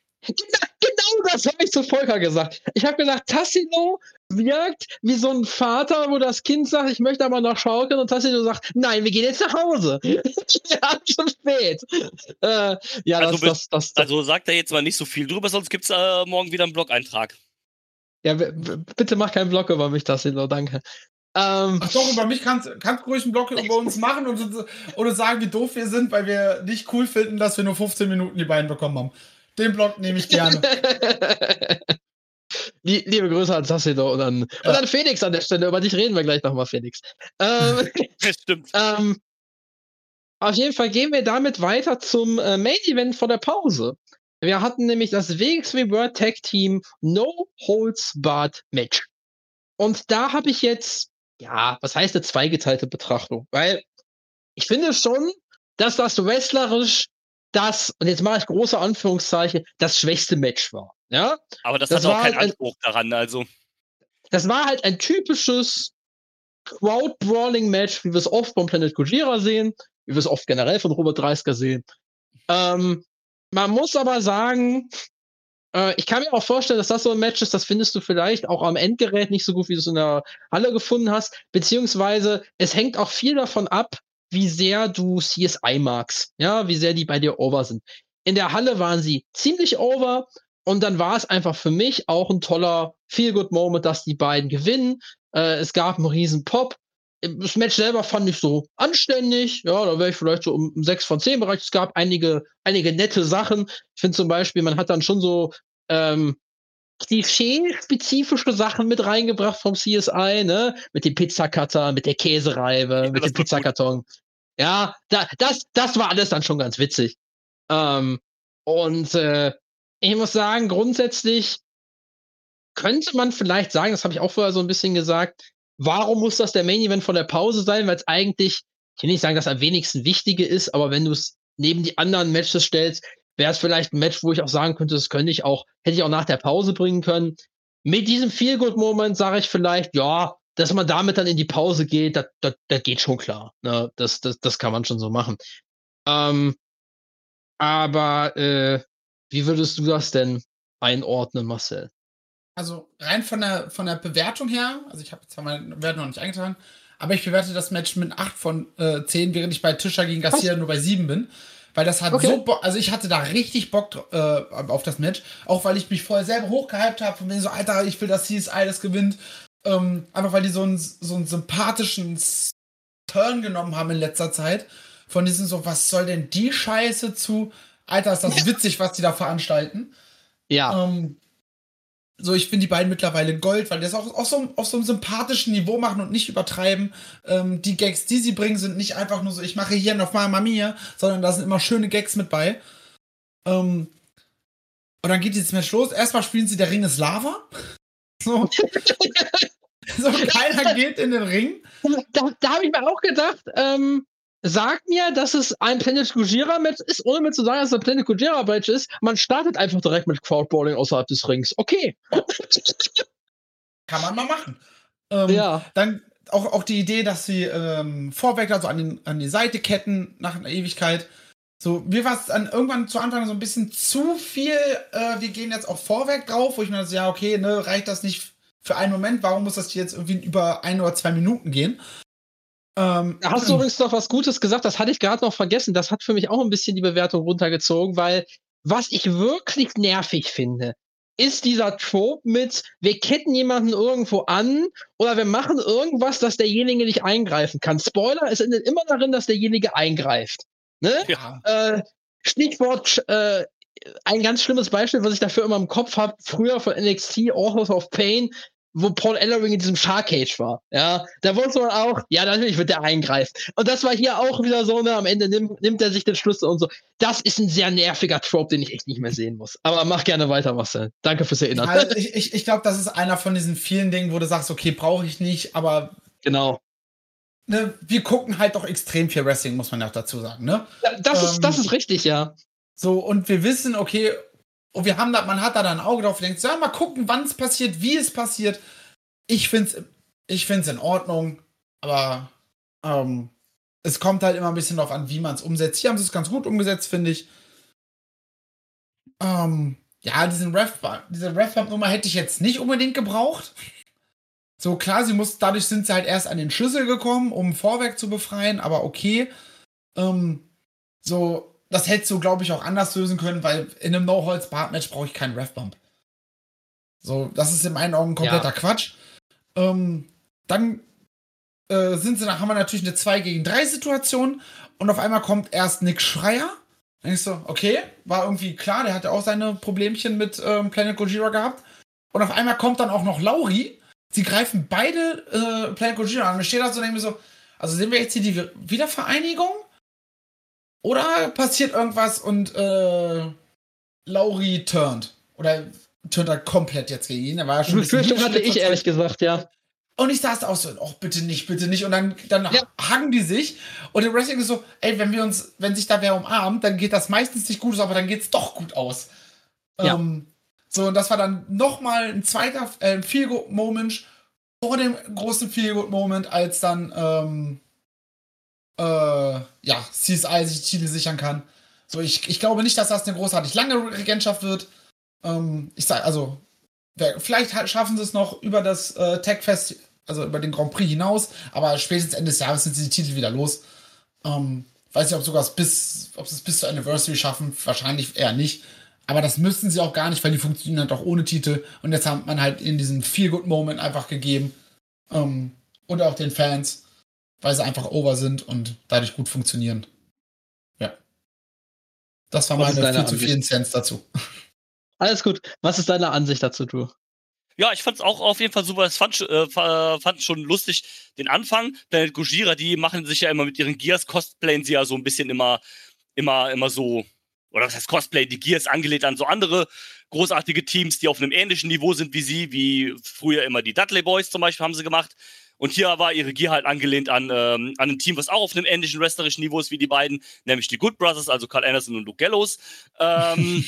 Genau das habe ich zu Volker gesagt. Ich habe gesagt, Tassilo wirkt wie so ein Vater, wo das Kind sagt, ich möchte aber noch schaukeln und Tassilo sagt, nein, wir gehen jetzt nach Hause. Ja, schon spät. Äh, ja, also, das, das, das, das, also sagt er jetzt mal nicht so viel drüber, sonst gibt es äh, morgen wieder einen Blog-Eintrag. Ja, b- b- bitte mach keinen Blog über mich, Tassilo, danke. Ähm, Ach doch, über mich kannst du ruhig einen Blog über uns machen und, oder sagen, wie doof wir sind, weil wir nicht cool finden, dass wir nur fünfzehn Minuten die beiden bekommen haben. Den Blog nehme ich gerne. Liebe Grüße an Tassilo und an, ja. und an Felix an der Stelle. Über dich reden wir gleich nochmal, Felix. Ähm, das stimmt. Ähm, auf jeden Fall gehen wir damit weiter zum äh, Main Event vor der Pause. Wir hatten nämlich das W X W World Tag Team No Holds Barred Match. Und da habe ich jetzt, ja, was heißt eine zweigeteilte Betrachtung? Weil ich finde schon, dass das wrestlerisch das, und jetzt mache ich große Anführungszeichen, das schwächste Match war. Ja? Aber das, das hat auch keinen halt Anspruch ein, daran, also. Das war halt ein typisches Crowd-Brawling-Match, wie wir es oft von Planet Gojira sehen, wie wir es oft generell von Robert Dreisker sehen. Ähm, man muss aber sagen, äh, ich kann mir auch vorstellen, dass das so ein Match ist, das findest du vielleicht auch am Endgerät nicht so gut, wie du es in der Halle gefunden hast, beziehungsweise es hängt auch viel davon ab, wie sehr du C S I magst, ja, wie sehr die bei dir over sind. In der Halle waren sie ziemlich over und dann war es einfach für mich auch ein toller Feel-Good-Moment, dass die beiden gewinnen. Äh, es gab einen riesen Pop. Das Match selber fand ich so anständig. Ja, da wäre ich vielleicht so um sechs von zehn Bereich. Es gab einige, einige nette Sachen. Ich finde zum Beispiel, man hat dann schon so ähm, klischee-spezifische Sachen mit reingebracht vom C S I, ne? Mit dem Pizzacutter, mit der Käsereibe, ja, mit dem Pizzakarton. Ja, da, das, das war alles dann schon ganz witzig. Ähm, und äh, ich muss sagen, grundsätzlich könnte man vielleicht sagen, das habe ich auch vorher so ein bisschen gesagt, warum muss das der Main Event von der Pause sein? Weil es eigentlich, ich will nicht sagen, dass am wenigsten Wichtige ist, aber wenn du es neben die anderen Matches stellst, wäre es vielleicht ein Match, wo ich auch sagen könnte, das könnte ich auch, hätte ich auch nach der Pause bringen können. Mit diesem Feel-Good-Moment sage ich vielleicht, ja, dass man damit dann in die Pause geht, das, das, das geht schon klar. Ne? Das, das, das kann man schon so machen. Ähm, aber äh, wie würdest du das denn einordnen, Marcel? Also rein von der, von der Bewertung her, also ich habe jetzt meine Bewertung noch nicht eingetragen, aber ich bewerte das Match mit acht von äh, zehn, während ich bei Tischer gegen Garcia Was? nur bei sieben bin. Weil das hat okay. so Bock, also ich hatte da richtig Bock äh, auf das Match, auch weil ich mich vorher selber hochgehypt habe, von wegen so, Alter, ich will, dass C S I das gewinnt. Ähm, einfach weil die so einen, so einen sympathischen Turn genommen haben in letzter Zeit. Von diesem so, was soll denn die Scheiße zu, Alter, ist das witzig, was die da veranstalten. Ja. Ähm, so, ich finde die beiden mittlerweile Gold, weil die das auch auf so, auf so einem sympathischen Niveau machen und nicht übertreiben. Ähm, die Gags, die sie bringen, sind nicht einfach nur so, ich mache hier noch Mama Mia, sondern da sind immer schöne Gags mit bei. Ähm, und dann geht dieses Match los. Erstmal spielen sie, der Ring ist Lava. So, so keiner geht in den Ring. Da, da habe ich mir auch gedacht, ähm, sag mir, dass es ein Planet Gojira-Match ist, ohne mir zu sagen, dass es ein Planet Gojira-Match ist. Man startet einfach direkt mit Crowdballing außerhalb des Rings. Okay. Kann man mal machen. Ähm, ja. Dann auch, auch die Idee, dass sie ähm, Vorweg, also an, den, an die Seite ketten nach einer Ewigkeit. So, mir war es dann irgendwann zu Anfang so ein bisschen zu viel, äh, wir gehen jetzt auf Vorweg drauf, wo ich mir dachte, ja, okay, ne, reicht das nicht für einen Moment? Warum muss das jetzt irgendwie über ein oder zwei Minuten gehen? Ähm, da hast du übrigens noch was Gutes gesagt, das hatte ich gerade noch vergessen. Das hat für mich auch ein bisschen die Bewertung runtergezogen, weil was ich wirklich nervig finde, ist dieser Trope mit, wir ketten jemanden irgendwo an oder wir machen irgendwas, dass derjenige nicht eingreifen kann. Spoiler, es endet immer darin, dass derjenige eingreift. Ne? Ja. Äh, Stichwort, äh, ein ganz schlimmes Beispiel, was ich dafür immer im Kopf habe, früher von N X T, Authors of Pain, wo Paul Ellering in diesem Shark Cage war. Ja, da wusste man auch, ja, natürlich wird der eingreifen. Und das war hier auch wieder so, ne, am Ende nimmt, nimmt er sich den Schlüssel und so. Das ist ein sehr nerviger Trope, den ich echt nicht mehr sehen muss. Aber mach gerne weiter, Marcel. Danke fürs Erinnern. Ja, also ich ich, ich glaube, das ist einer von diesen vielen Dingen, wo du sagst, okay, brauche ich nicht, aber genau. Ne, wir gucken halt doch extrem viel Wrestling, muss man ja auch dazu sagen, ne? Ja, das, ähm, ist, das ist richtig, ja. So, und wir wissen, okay, und wir haben da, man hat da dann ein Auge drauf, denkt, ja, mal gucken, wann es passiert, wie es passiert. Ich find's, ich find's in Ordnung, aber ähm, es kommt halt immer ein bisschen darauf an, wie man es umsetzt. Hier haben sie es ganz gut umgesetzt, finde ich. Ähm, ja, diesen Ref, diese Ref-Nummer hätte ich jetzt nicht unbedingt gebraucht. So, klar, sie muss, dadurch sind sie halt erst an den Schlüssel gekommen, um Vorwerk zu befreien, aber okay. Ähm, so, das hättest du, glaube ich, auch anders lösen können, weil in einem No-Holz-Barred-Match brauche ich keinen Ref-Bump. So, das ist in meinen Augen kompletter ja. Quatsch. Ähm, dann äh, sind sie, haben wir natürlich eine zwei gegen drei Situation und auf einmal kommt erst Nick Schreier. Dann denkst du, okay, war irgendwie klar, der hatte auch seine Problemchen mit ähm, Planet Gojira gehabt. Und auf einmal kommt dann auch noch Lauri. Sie greifen beide äh, Planet Gojira an. Ich stehe da so und denke mir so, also sehen wir jetzt hier die Wiedervereinigung? Oder passiert irgendwas und äh, Lauri turnt? Oder turnt er komplett jetzt gegen ihn? Er war ja schon Befürchtung hatte ich ehrlich gesagt, ja. Und ich saß da auch so, oh, bitte nicht, bitte nicht. Und dann, dann ja. hangen die sich. Und im Wrestling ist so, ey, wenn wir uns, wenn sich da wer umarmt, dann geht das meistens nicht gut aus, aber dann geht's doch gut aus. Ja. Ähm, so, und das war dann nochmal ein zweiter äh, Feel-Good-Moment vor dem großen Feel-Good-Moment, als dann, ähm, äh, ja, C S I sich die Titel sichern kann. So, ich, ich glaube nicht, dass das eine großartig lange Regentschaft wird. Ähm, ich sag, also, vielleicht schaffen sie es noch über das äh, Tech-Fest, also über den Grand Prix hinaus, aber spätestens Ende des Jahres sind sie die Titel wieder los. Ähm, weiß nicht, ob sogar bis, ob sie es bis zur Anniversary schaffen, wahrscheinlich eher nicht. Aber das müssten sie auch gar nicht, weil die funktionieren halt auch ohne Titel. Und jetzt hat man halt in diesen Feel-Good-Moment einfach gegeben. Ähm, und auch den Fans, weil sie einfach over sind und dadurch gut funktionieren. Ja. Das war Was meine vier zu vier Cents dazu. Alles gut. Was ist deine Ansicht dazu, du? Ja, ich fand es auch auf jeden Fall super. Ich fand, äh, fand schon lustig den Anfang. Planet Gojira, die machen sich ja immer mit ihren Gears, cosplayen sie ja so ein bisschen immer, immer, immer so, oder was heißt Cosplay, die Gears angelehnt an so andere großartige Teams, die auf einem ähnlichen Niveau sind wie sie, wie früher immer die Dudley Boys zum Beispiel haben sie gemacht. Und hier war ihre Gier halt angelehnt an, ähm, an ein Team, was auch auf einem ähnlichen wrestlerischen Niveau ist wie die beiden, nämlich die Good Brothers, also Carl Anderson und Luke Gallows. Ähm,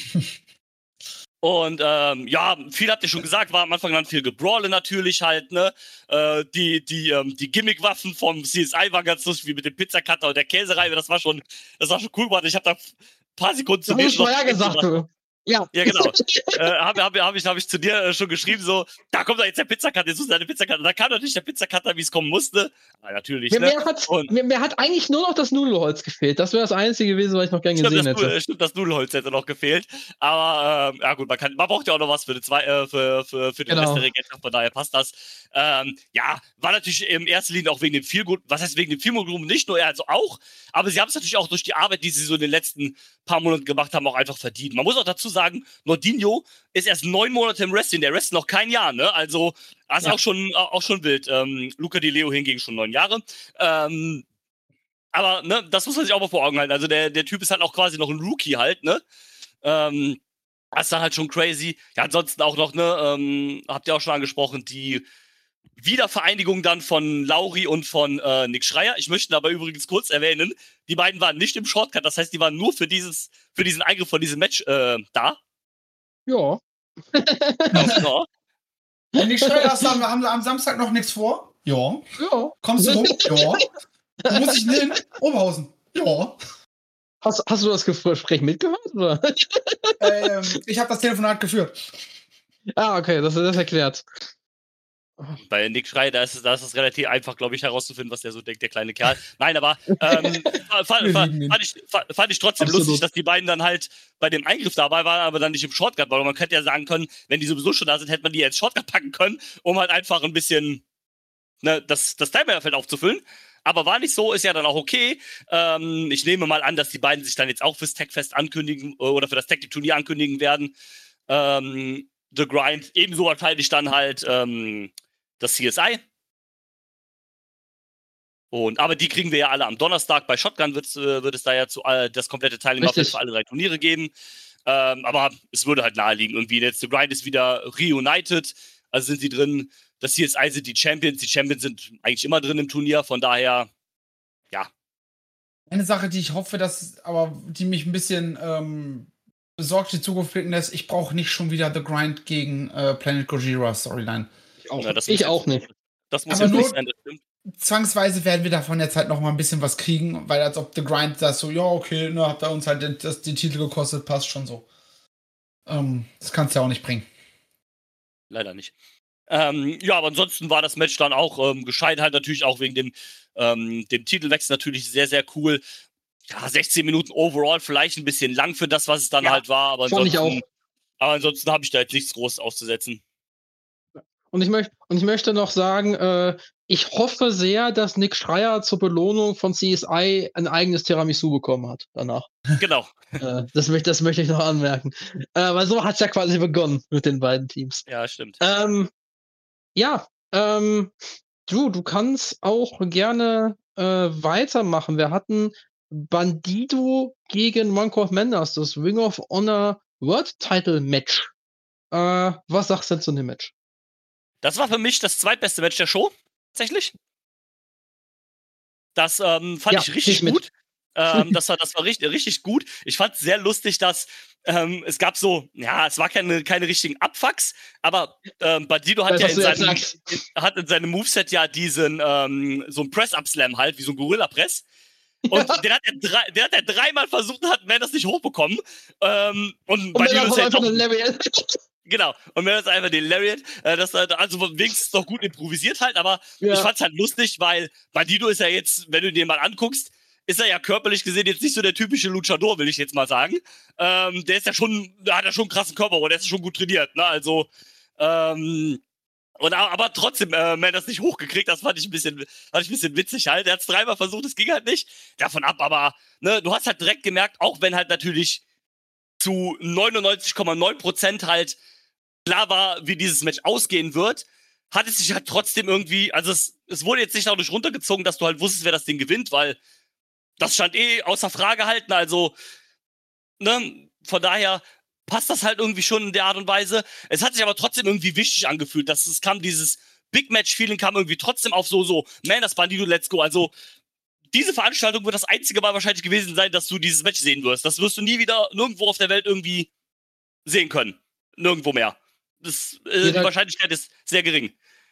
und ähm, ja, viel habt ihr schon gesagt, war am Anfang dann viel Gebrawle natürlich halt, ne? Äh, die die, ähm, die Gimmick-Waffen vom C S I waren ganz lustig, wie mit dem Pizzacutter und der Käsereibe, das war schon, das war schon cool, Mann. Ich hab da ein paar Sekunden zu Das hast du vorher gesagt, du. Ja. Ja, genau. äh, Habe hab, hab ich, hab ich zu dir äh, schon geschrieben, so, da kommt doch jetzt der Pizzacutter, jetzt muss deine Pizzacutter. Da kam natürlich der Pizzacutter, wie es kommen musste. Aber natürlich, mir, ne? mir, hat, Und mir, mir hat eigentlich nur noch das Nudelholz gefehlt. Das wäre das Einzige gewesen, was ich noch gern stimmt, gesehen das, hätte. Nudel- stimmt, das Nudelholz hätte noch gefehlt. Aber, ähm, ja gut, man, kann, man braucht ja auch noch was für, die zwei, äh, für, für, für den Genau. Rest der Regentschaft, von daher passt das. Ähm, ja, war natürlich in erster Linie auch wegen dem Feelgood, was heißt wegen dem Feelgood nicht nur, er also auch, aber sie haben es natürlich auch durch die Arbeit, die sie so in den letzten paar Monaten gemacht haben, auch einfach verdient. Man muss auch dazu sagen, Nordinho ist erst neun Monate im Wrestling, der wrestelt noch kein Jahr, ne? Also, das ist Ja. auch schon, auch schon wild. Ähm, Luca Di Leo hingegen schon neun Jahre. Ähm, aber, ne, das muss man sich auch mal vor Augen halten. Also, der, der Typ ist halt auch quasi noch ein Rookie halt, ne? Ähm, das ist dann halt schon crazy. Ja, ansonsten auch noch, ne, ähm, habt ihr auch schon angesprochen, die Wiedervereinigung dann von Lauri und von äh, Nick Schreier. Ich möchte aber übrigens kurz erwähnen, die beiden waren nicht im Shortcut, das heißt, die waren nur für dieses, für diesen Eingriff von diesem Match äh, da. Ja. Ganz genau. Wenn die Schreier haben, wir haben am Samstag noch nichts vor. Ja. Ja. Kommst du rum? Ja. Wo muss ich denn hin? Oberhausen. Ja. Hast, hast du das Gespräch mitgehört? Oder? Ähm, ich habe das Telefonat geführt. Ah, okay, das ist erklärt. Bei Nick Schreier, da ist, es, da ist es relativ einfach, glaube ich, herauszufinden, was der so denkt, der kleine Kerl. Nein, aber ähm, fand, fand, fand, ich, fand ich trotzdem Absolut. lustig, dass die beiden dann halt bei dem Eingriff dabei waren, aber dann nicht im Shortcut, weil man könnte ja sagen können, wenn die sowieso schon da sind, hätte man die jetzt Shortcut packen können, um halt einfach ein bisschen ne, das, das Timerfeld aufzufüllen. Aber war nicht so, ist ja dann auch okay. Ähm, ich nehme mal an, dass die beiden sich dann jetzt auch fürs Tech-Fest ankündigen oder für das Tech-Turnier ankündigen werden. Ähm, The Grind, ebenso wahrscheinlich dann halt ähm, das C S I. Und, aber die kriegen wir ja alle am Donnerstag. Bei Shotgun wird's, äh, wird es da ja zu, äh, das komplette Teilnehmerfeld für alle drei Turniere geben. Ähm, aber es würde halt naheliegen. Irgendwie jetzt The Grind ist wieder reunited. Also sind sie drin. Das C S I sind die Champions. Die Champions sind eigentlich immer drin im Turnier. Von daher, ja. Eine Sache, die ich hoffe, dass, aber die mich ein bisschen ähm, besorgt die Zukunft blicken lässt, ich brauche nicht schon wieder The Grind gegen äh, Planet Gojira Storyline. Ich auch, Ja, das ich muss auch jetzt- nicht. Das muss Aber jetzt nur- nicht sein, das stimmt. Zwangsweise werden wir davon jetzt halt noch mal ein bisschen was kriegen, weil als ob The Grind sagt so, ja, okay, ne, habt ihr uns halt den, das, den Titel gekostet, passt schon so. Ähm, das kannst du ja auch nicht bringen. Leider nicht. Ähm, ja, aber ansonsten war das Match dann auch ähm, gescheit, halt natürlich auch wegen dem, ähm, dem Titelwechsel natürlich sehr, sehr cool. Ja, sechzehn Minuten overall, vielleicht ein bisschen lang für das, was es dann Ja, halt war, aber fand ich ansonsten, aber ansonsten habe ich da jetzt nichts Großes auszusetzen. Und ich, möcht, und ich möchte noch sagen, äh, ich hoffe sehr, dass Nick Schreier zur Belohnung von C S I ein eigenes Tiramisu bekommen hat danach. Genau. äh, das, möchte, das möchte ich noch anmerken. Äh, weil so hat es ja quasi begonnen mit den beiden Teams. Ja, stimmt. Ähm, ja, ähm, du, du kannst auch gerne äh, weitermachen. Wir hatten Bandido gegen Monk of Menders, das Ring of Honor World Title Match. Äh, was sagst du denn zu dem Match? Das war für mich das zweitbeste Match der Show, tatsächlich. Das ähm, fand Ja, ich richtig ich mit. gut. Ähm, das war, das war richtig, richtig gut. Ich fand es sehr lustig, dass ähm, es gab so, ja, es war keine, keine richtigen Abfucks, aber ähm, Bandido hat Weiß, ja was in du jetzt seinem, sagst. in, hat in seinem Moveset ja diesen, ähm, so ein Press-Up-Slam halt, wie so ein Gorilla-Press. Und Ja. den hat er drei, den hat er dreimal versucht und hat man das nicht hochbekommen. Ähm, und Und Bandido dann ist kommt halt einfach auch, eine Level. genau, und mir ist einfach den Lariat, äh, das halt, also wenigstens doch gut improvisiert halt, aber Ja. ich fand's halt lustig, weil Bandido ist ja jetzt, wenn du den mal anguckst, ist er ja körperlich gesehen jetzt nicht so der typische Luchador, will ich jetzt mal sagen. Ähm, der ist ja schon, der hat ja schon einen krassen Körper, aber der ist schon gut trainiert, ne, also, ähm, und, aber trotzdem, äh, man das nicht hochgekriegt, das fand ich ein bisschen, fand ich ein bisschen witzig halt. Er hat's dreimal versucht, es ging halt nicht. Davon ab, aber, ne, du hast halt direkt gemerkt, auch wenn halt natürlich zu neunundneunzig Komma neun Prozent halt klar war, wie dieses Match ausgehen wird, hat es sich halt trotzdem irgendwie, also es, es wurde jetzt nicht dadurch runtergezogen, dass du halt wusstest, wer das Ding gewinnt, weil das stand eh außer Frage halt, ne, also, ne, von daher passt das halt irgendwie schon in der Art und Weise. Es hat sich aber trotzdem irgendwie wichtig angefühlt, dass es kam dieses Big Match-Feeling kam irgendwie trotzdem auf so, so, man, das Bandido, let's go. Also, diese Veranstaltung wird das einzige Mal wahrscheinlich gewesen sein, dass du dieses Match sehen wirst. Das wirst du nie wieder nirgendwo auf der Welt irgendwie sehen können. Nirgendwo mehr. Das, äh, die Wahrscheinlichkeit ist sehr gering.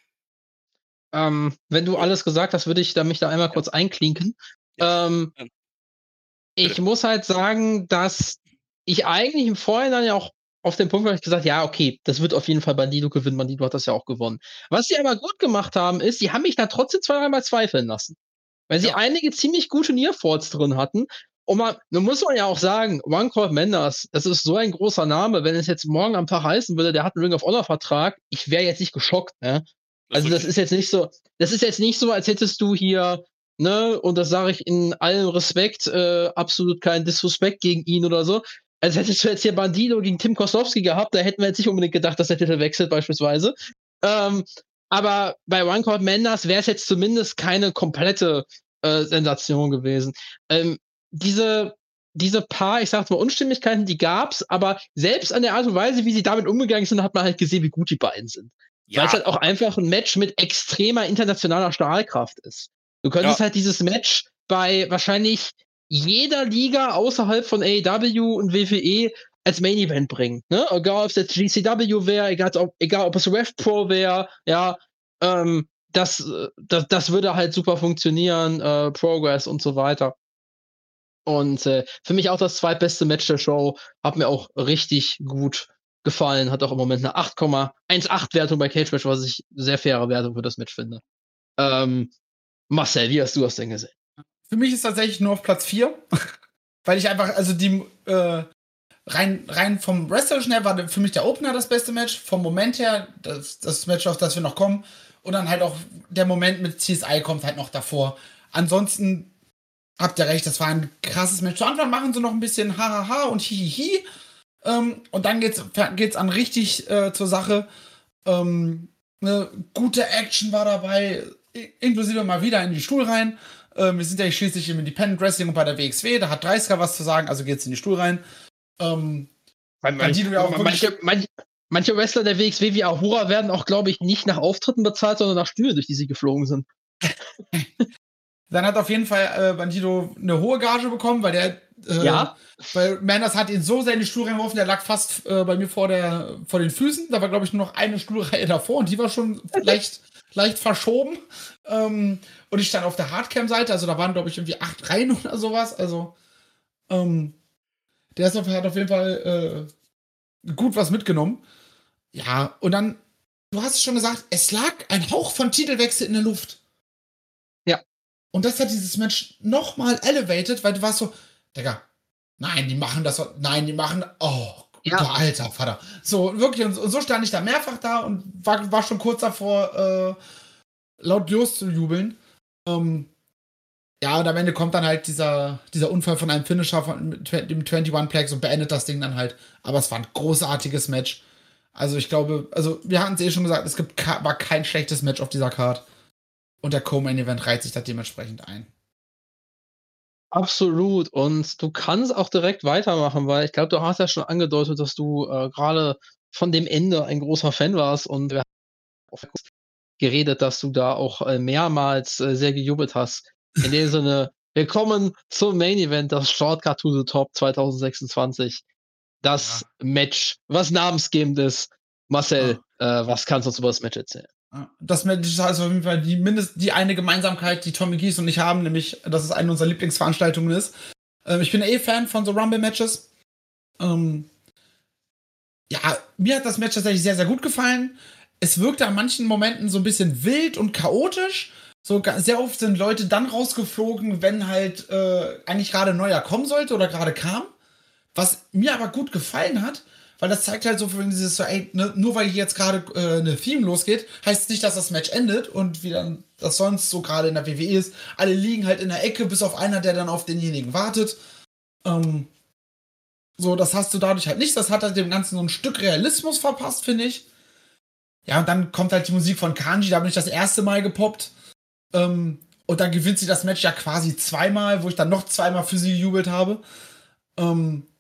Ähm, wenn du alles gesagt hast, würde ich da mich da einmal kurz einklinken. Ja. Ähm, Ja. ich muss halt sagen, dass ich eigentlich im Vorhinein ja auch auf den Punkt habe ich gesagt, ja, okay, das wird auf jeden Fall Bandido gewinnen. Bandido hat das ja auch gewonnen. Was sie aber gut gemacht haben, ist, die haben mich da trotzdem zwei, dreimal zweifeln lassen. Weil sie Ja. einige ziemlich gute Nearfalls drin hatten. Und man, nun muss man ja auch sagen, One Cold Menders, das ist so ein großer Name, wenn es jetzt morgen am Tag heißen würde, der hat einen Ring of Honor Vertrag, ich wäre jetzt nicht geschockt, ne? Also das ist jetzt nicht so, das ist jetzt nicht so, als hättest du hier, ne, und das sage ich in allem Respekt, äh, absolut kein Disrespect gegen ihn oder so, als hättest du jetzt hier Bandido gegen Tim Koslowski gehabt, da hätten wir jetzt nicht unbedingt gedacht, dass der Titel wechselt beispielsweise. Ähm, aber bei One Cold Menders wäre es jetzt zumindest keine komplette äh, Sensation gewesen. Ähm, diese, diese paar, ich sag mal, Unstimmigkeiten, die gab's, aber selbst an der Art und Weise, wie sie damit umgegangen sind, hat man halt gesehen, wie gut die beiden sind. Ja. Weil es halt auch einfach ein Match mit extremer internationaler Strahlkraft ist. Du könntest Ja. halt dieses Match bei wahrscheinlich jeder Liga außerhalb von A E W und W W E als Main Event bringen. Ne? Egal, ob es jetzt G C W wäre, egal, ob, egal ob es Rev Pro wäre, ja, ähm, das, das, das würde halt super funktionieren, äh, Progress und so weiter. Und äh, für mich auch das zweitbeste Match der Show, hat mir auch richtig gut gefallen, hat auch im Moment eine acht Komma achtzehn Wertung bei Cage Match, was ich sehr faire Wertung für das Match finde. Ähm, Marcel, wie hast du das denn gesehen? Für mich ist tatsächlich nur auf Platz vier, weil ich einfach, also die, äh, rein, rein vom Wrestlerischen her war für mich der Opener das beste Match, vom Moment her, das, das Match, auf das wir noch kommen, und dann halt auch der Moment mit C S I kommt halt noch davor. Ansonsten habt ihr recht, das war ein krasses Match. Zu Anfang machen sie noch ein bisschen Hahaha und Hihihi, ähm, und dann geht's, geht's an richtig äh, zur Sache. Ähm, eine gute Action war dabei, inklusive mal wieder in die Stuhl rein. Ähm, wir sind ja schließlich im Independent Wrestling und bei der W X W, da hat dreißiger was zu sagen, also geht's in die Stuhl rein. Ähm, Weil manche, ja auch manche, manche, manche Wrestler der W X W wie Ahura werden auch, glaube ich, nicht nach Auftritten bezahlt, sondern nach Stühle, durch die sie geflogen sind. Dann hat auf jeden Fall äh, Bandido eine hohe Gage bekommen, weil der äh, ja. weil Manders hat ihn so sehr in die Stuhl reingeworfen, der lag fast äh, bei mir vor der vor den Füßen. Da war, glaube ich, nur noch eine Stuhlreihe davor und die war schon leicht, leicht verschoben. Ähm, und ich stand auf der Hardcam-Seite, also da waren, glaube ich, irgendwie acht Reihen oder sowas. Also ähm, der ist auf, hat auf jeden Fall äh, gut was mitgenommen. Ja, und dann, du hast es schon gesagt, es lag ein Hauch von Titelwechsel in der Luft. Ja. Und das hat dieses Match nochmal elevated, weil du warst so, Digga, nein, die machen das, nein, die machen, oh, ja. Du alter Vater. So, wirklich, und, und so stand ich da mehrfach da und war, war schon kurz davor, äh, laut loszujubeln. Ähm, ja, und am Ende kommt dann halt dieser, dieser Unfall von einem Finisher von dem einundzwanzig Plex und beendet das Ding dann halt. Aber es war ein großartiges Match. Also ich glaube, also wir hatten es eh schon gesagt, es gibt, war kein schlechtes Match auf dieser Card. Und der Co-Main-Event reiht sich da dementsprechend ein. Absolut. Und du kannst auch direkt weitermachen, weil ich glaube, du hast ja schon angedeutet, dass du äh, gerade von dem Ende ein großer Fan warst und wir haben auch geredet, dass du da auch äh, mehrmals äh, sehr gejubelt hast. In dem Sinne, willkommen zum Main-Event, das Shortcut to the Top zwanzig sechsundzwanzig. Das ja. Match, was namensgebend ist. Marcel, ja. äh, was kannst du uns über das Match erzählen? Das Match ist also auf jeden Fall die, mindest, die eine Gemeinsamkeit, die Tommy Gies und ich haben, nämlich, dass es eine unserer Lieblingsveranstaltungen ist. Ähm, ich bin eh Fan von so Rumble-Matches. Ähm, ja, mir hat das Match tatsächlich sehr, sehr gut gefallen. Es wirkte an manchen Momenten so ein bisschen wild und chaotisch. So sehr oft sind Leute dann rausgeflogen, wenn halt äh, eigentlich gerade neuer kommen sollte oder gerade kam. Was mir aber gut gefallen hat, weil das zeigt halt so, wenn dieses so, ey, ne, nur weil hier jetzt gerade äh, eine Theme losgeht, heißt es nicht, dass das Match endet und wie dann das sonst so gerade in der W W E ist. Alle liegen halt in der Ecke, bis auf einer, der dann auf denjenigen wartet. Ähm, so, das hast du dadurch halt nicht. Das hat halt dem Ganzen so ein Stück Realismus verpasst, finde ich. Ja, und dann kommt halt die Musik von Kanji, da bin ich das erste Mal gepoppt. Ähm, und dann gewinnt sie das Match ja quasi zweimal, wo ich dann noch zweimal für sie gejubelt habe. Ähm,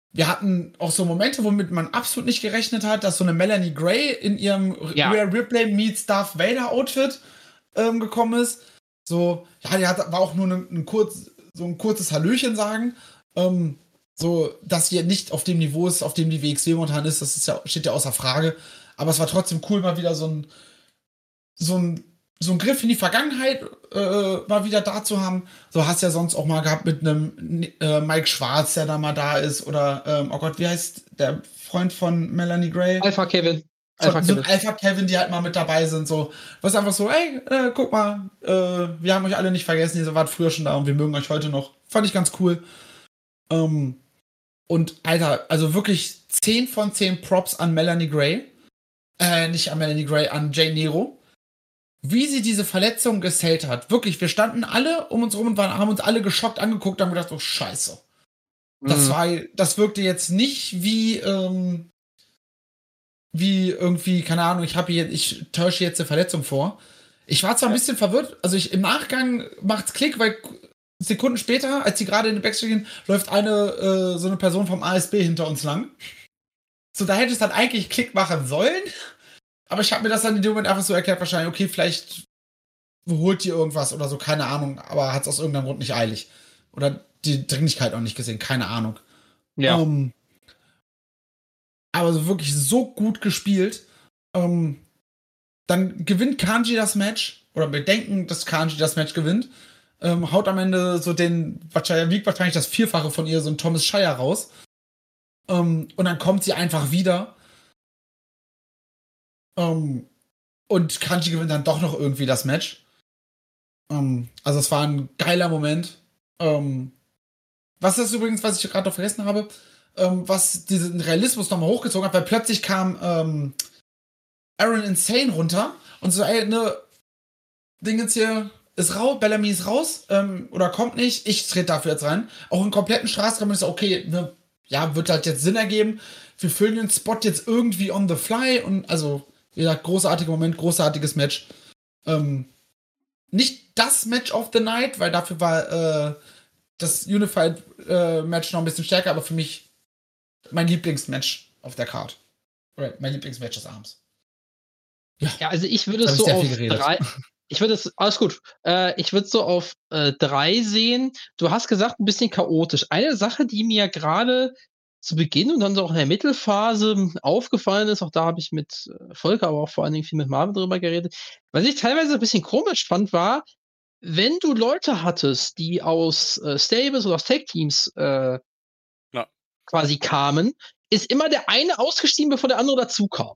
wir hatten auch so Momente, womit man absolut nicht gerechnet hat, dass so eine Melanie Gray in ihrem ja. Rhea Ripley meets Darth Vader Outfit ähm, gekommen ist. So, ja, die hat, war auch nur ein, ein, kurz, so ein kurzes Hallöchen sagen. Ähm, so, dass sie nicht auf dem Niveau ist, auf dem die W X W momentan ist, das ist ja, steht ja außer Frage. Aber es war trotzdem cool, mal wieder so ein, so ein, so ein Griff in die Vergangenheit äh, mal wieder da zu haben. So hast du ja sonst auch mal gehabt mit einem äh, Mike Schwarz, der da mal da ist. Oder, ähm, oh Gott, wie heißt der Freund von Melanie Gray? Alpha Kevin. Alpha so, Kevin. So Alpha Kevin, die halt mal mit dabei sind. So, was einfach so, ey, äh, guck mal, äh, wir haben euch alle nicht vergessen, ihr wart früher schon da und wir mögen euch heute noch. Fand ich ganz cool. Ähm, und, Alter, also wirklich zehn von zehn Props an Melanie Gray. Äh, nicht an Melanie Gray, an Jane Nero. Wie sie diese Verletzung gesellt hat. Wirklich, wir standen alle um uns rum und waren, haben uns alle geschockt angeguckt und haben gedacht, oh, scheiße. Mhm. Das war, das wirkte jetzt nicht wie, ähm, wie irgendwie, keine Ahnung, ich habe hier, ich täusche jetzt eine Verletzung vor. Ich war zwar ein bisschen verwirrt, also ich, im Nachgang macht's Klick, weil Sekunden später, als sie gerade in den Backstage gehen, läuft eine, äh, so eine Person vom A S B hinter uns lang. So, da hätte es dann eigentlich Klick machen sollen. Aber ich habe mir das dann in dem Moment einfach so erklärt, wahrscheinlich, okay, vielleicht holt die irgendwas oder so, keine Ahnung, aber hat es aus irgendeinem Grund nicht eilig. Oder die Dringlichkeit auch nicht gesehen, keine Ahnung. Ja. Um, aber so wirklich so gut gespielt. Um, dann gewinnt Kanji das Match, oder wir denken, dass Kanji das Match gewinnt. Um, haut am Ende so den, wahrscheinlich, wiegt wahrscheinlich das Vierfache von ihr, so ein Thomas Shire raus. Um, und dann kommt sie einfach wieder. Um, und Kanji gewinnt dann doch noch irgendwie das Match. Um, also es war ein geiler Moment. Um, was ist übrigens, was ich gerade noch vergessen habe, um, was diesen Realismus nochmal hochgezogen hat, weil plötzlich kam um, Aaron Insane runter und so, ey, ne, Ding jetzt hier ist raus, Bellamy ist raus, ähm, oder kommt nicht, ich trete dafür jetzt rein. Auch im kompletten Straßenraum ist okay, ne, ja, wird halt jetzt Sinn ergeben. Wir füllen den Spot jetzt irgendwie on the fly und also wie gesagt, großartiger Moment, großartiges Match. Ähm, nicht das Match of the Night, weil dafür war äh, das Unified äh, Match noch ein bisschen stärker, aber für mich mein Lieblingsmatch auf der Card. Oder mein Lieblingsmatch des Abends. Ja, ja, also ich würde es so auf drei. Ich würde es, alles gut. Äh, ich würde es so auf äh, drei sehen. Du hast gesagt, ein bisschen chaotisch. Eine Sache, die mir gerade zu Beginn und dann so auch in der Mittelphase aufgefallen ist, auch da habe ich mit äh, Volker, aber auch vor allen Dingen viel mit Marvin drüber geredet. Was ich teilweise ein bisschen komisch fand, war, wenn du Leute hattest, die aus äh, Stables oder aus Tag-Teams äh, ja. quasi kamen, ist immer der eine ausgestiegen, bevor der andere dazu kam.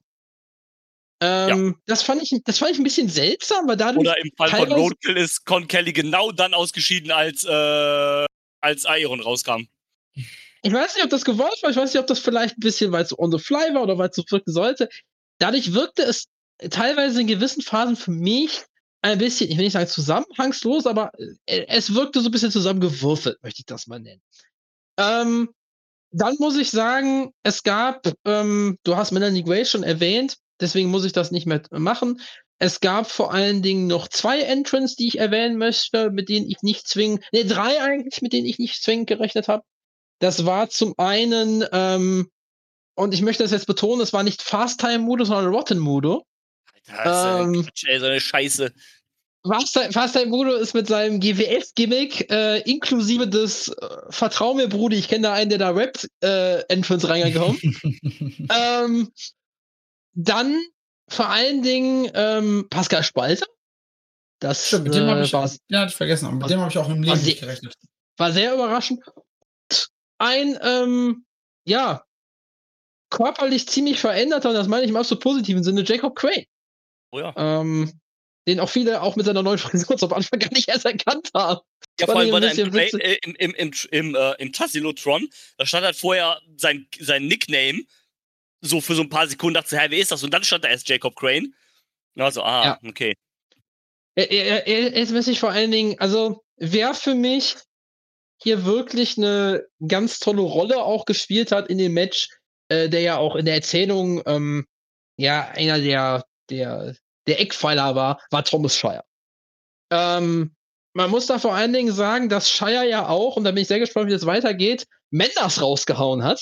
Ähm, ja. das, fand ich, das fand ich ein bisschen seltsam, weil dadurch. Oder im Fall von Roadkill ist Con Kelly genau dann ausgeschieden, als, äh, als Iron rauskam. Ich weiß nicht, ob das gewollt war, ich weiß nicht, ob das vielleicht ein bisschen, weil es so on the fly war oder weil es so wirken sollte. Dadurch wirkte es teilweise in gewissen Phasen für mich ein bisschen, ich will nicht sagen zusammenhangslos, aber es wirkte so ein bisschen zusammengewürfelt, möchte ich das mal nennen. Ähm, dann muss ich sagen, es gab, ähm, du hast Melanie Gray schon erwähnt, deswegen muss ich das nicht mehr machen. Es gab vor allen Dingen noch zwei Entrants, die ich erwähnen möchte, mit denen ich nicht zwingend, ne, drei eigentlich, mit denen ich nicht zwingend gerechnet habe. Das war zum einen, ähm, und ich möchte das jetzt betonen, es war nicht Fast-Time-Mudo, sondern Rotten-Mudo. Alter, ähm, Quatsch, ey, so eine Scheiße. Fast-Time-Mudo ist mit seinem G W S-Gimmick, äh, inklusive des äh, Vertrau mir, Brudi, ich kenne da einen, der da rappt, äh, Entrance reingekommen. ähm, dann vor allen Dingen ähm, Pascal Spalter. Das Stimmt, mit dem habe ich, äh, ja, ich vergessen, aber mit dem habe ich auch im Leben nicht gerechnet. War sehr überraschend. Ein, ähm, ja, körperlich ziemlich veränderter, und das meine ich im absolut positiven Sinne, Jacob Crane. Oh ja. Ähm, den auch viele auch mit seiner neuen Frisur am Anfang gar nicht erst erkannt haben. Ja, vor allem, weil er im, Crane, äh, im, im, im, im, äh, im Tassilotron, da stand halt vorher sein, sein Nickname, so für so ein paar Sekunden, dachte ich, hey, wer ist das? Und dann stand da erst Jacob Crane. Und also, ah, ja. Okay. Er, er, er ist mäßig vor allen Dingen, also, wer für mich hier wirklich eine ganz tolle Rolle auch gespielt hat in dem Match, äh, der ja auch in der Erzählung ähm, ja einer der, der, der Eckpfeiler war, war Thomas Shire. Ähm, man muss da vor allen Dingen sagen, dass Shire ja auch, und da bin ich sehr gespannt, wie das weitergeht, Mendes rausgehauen hat.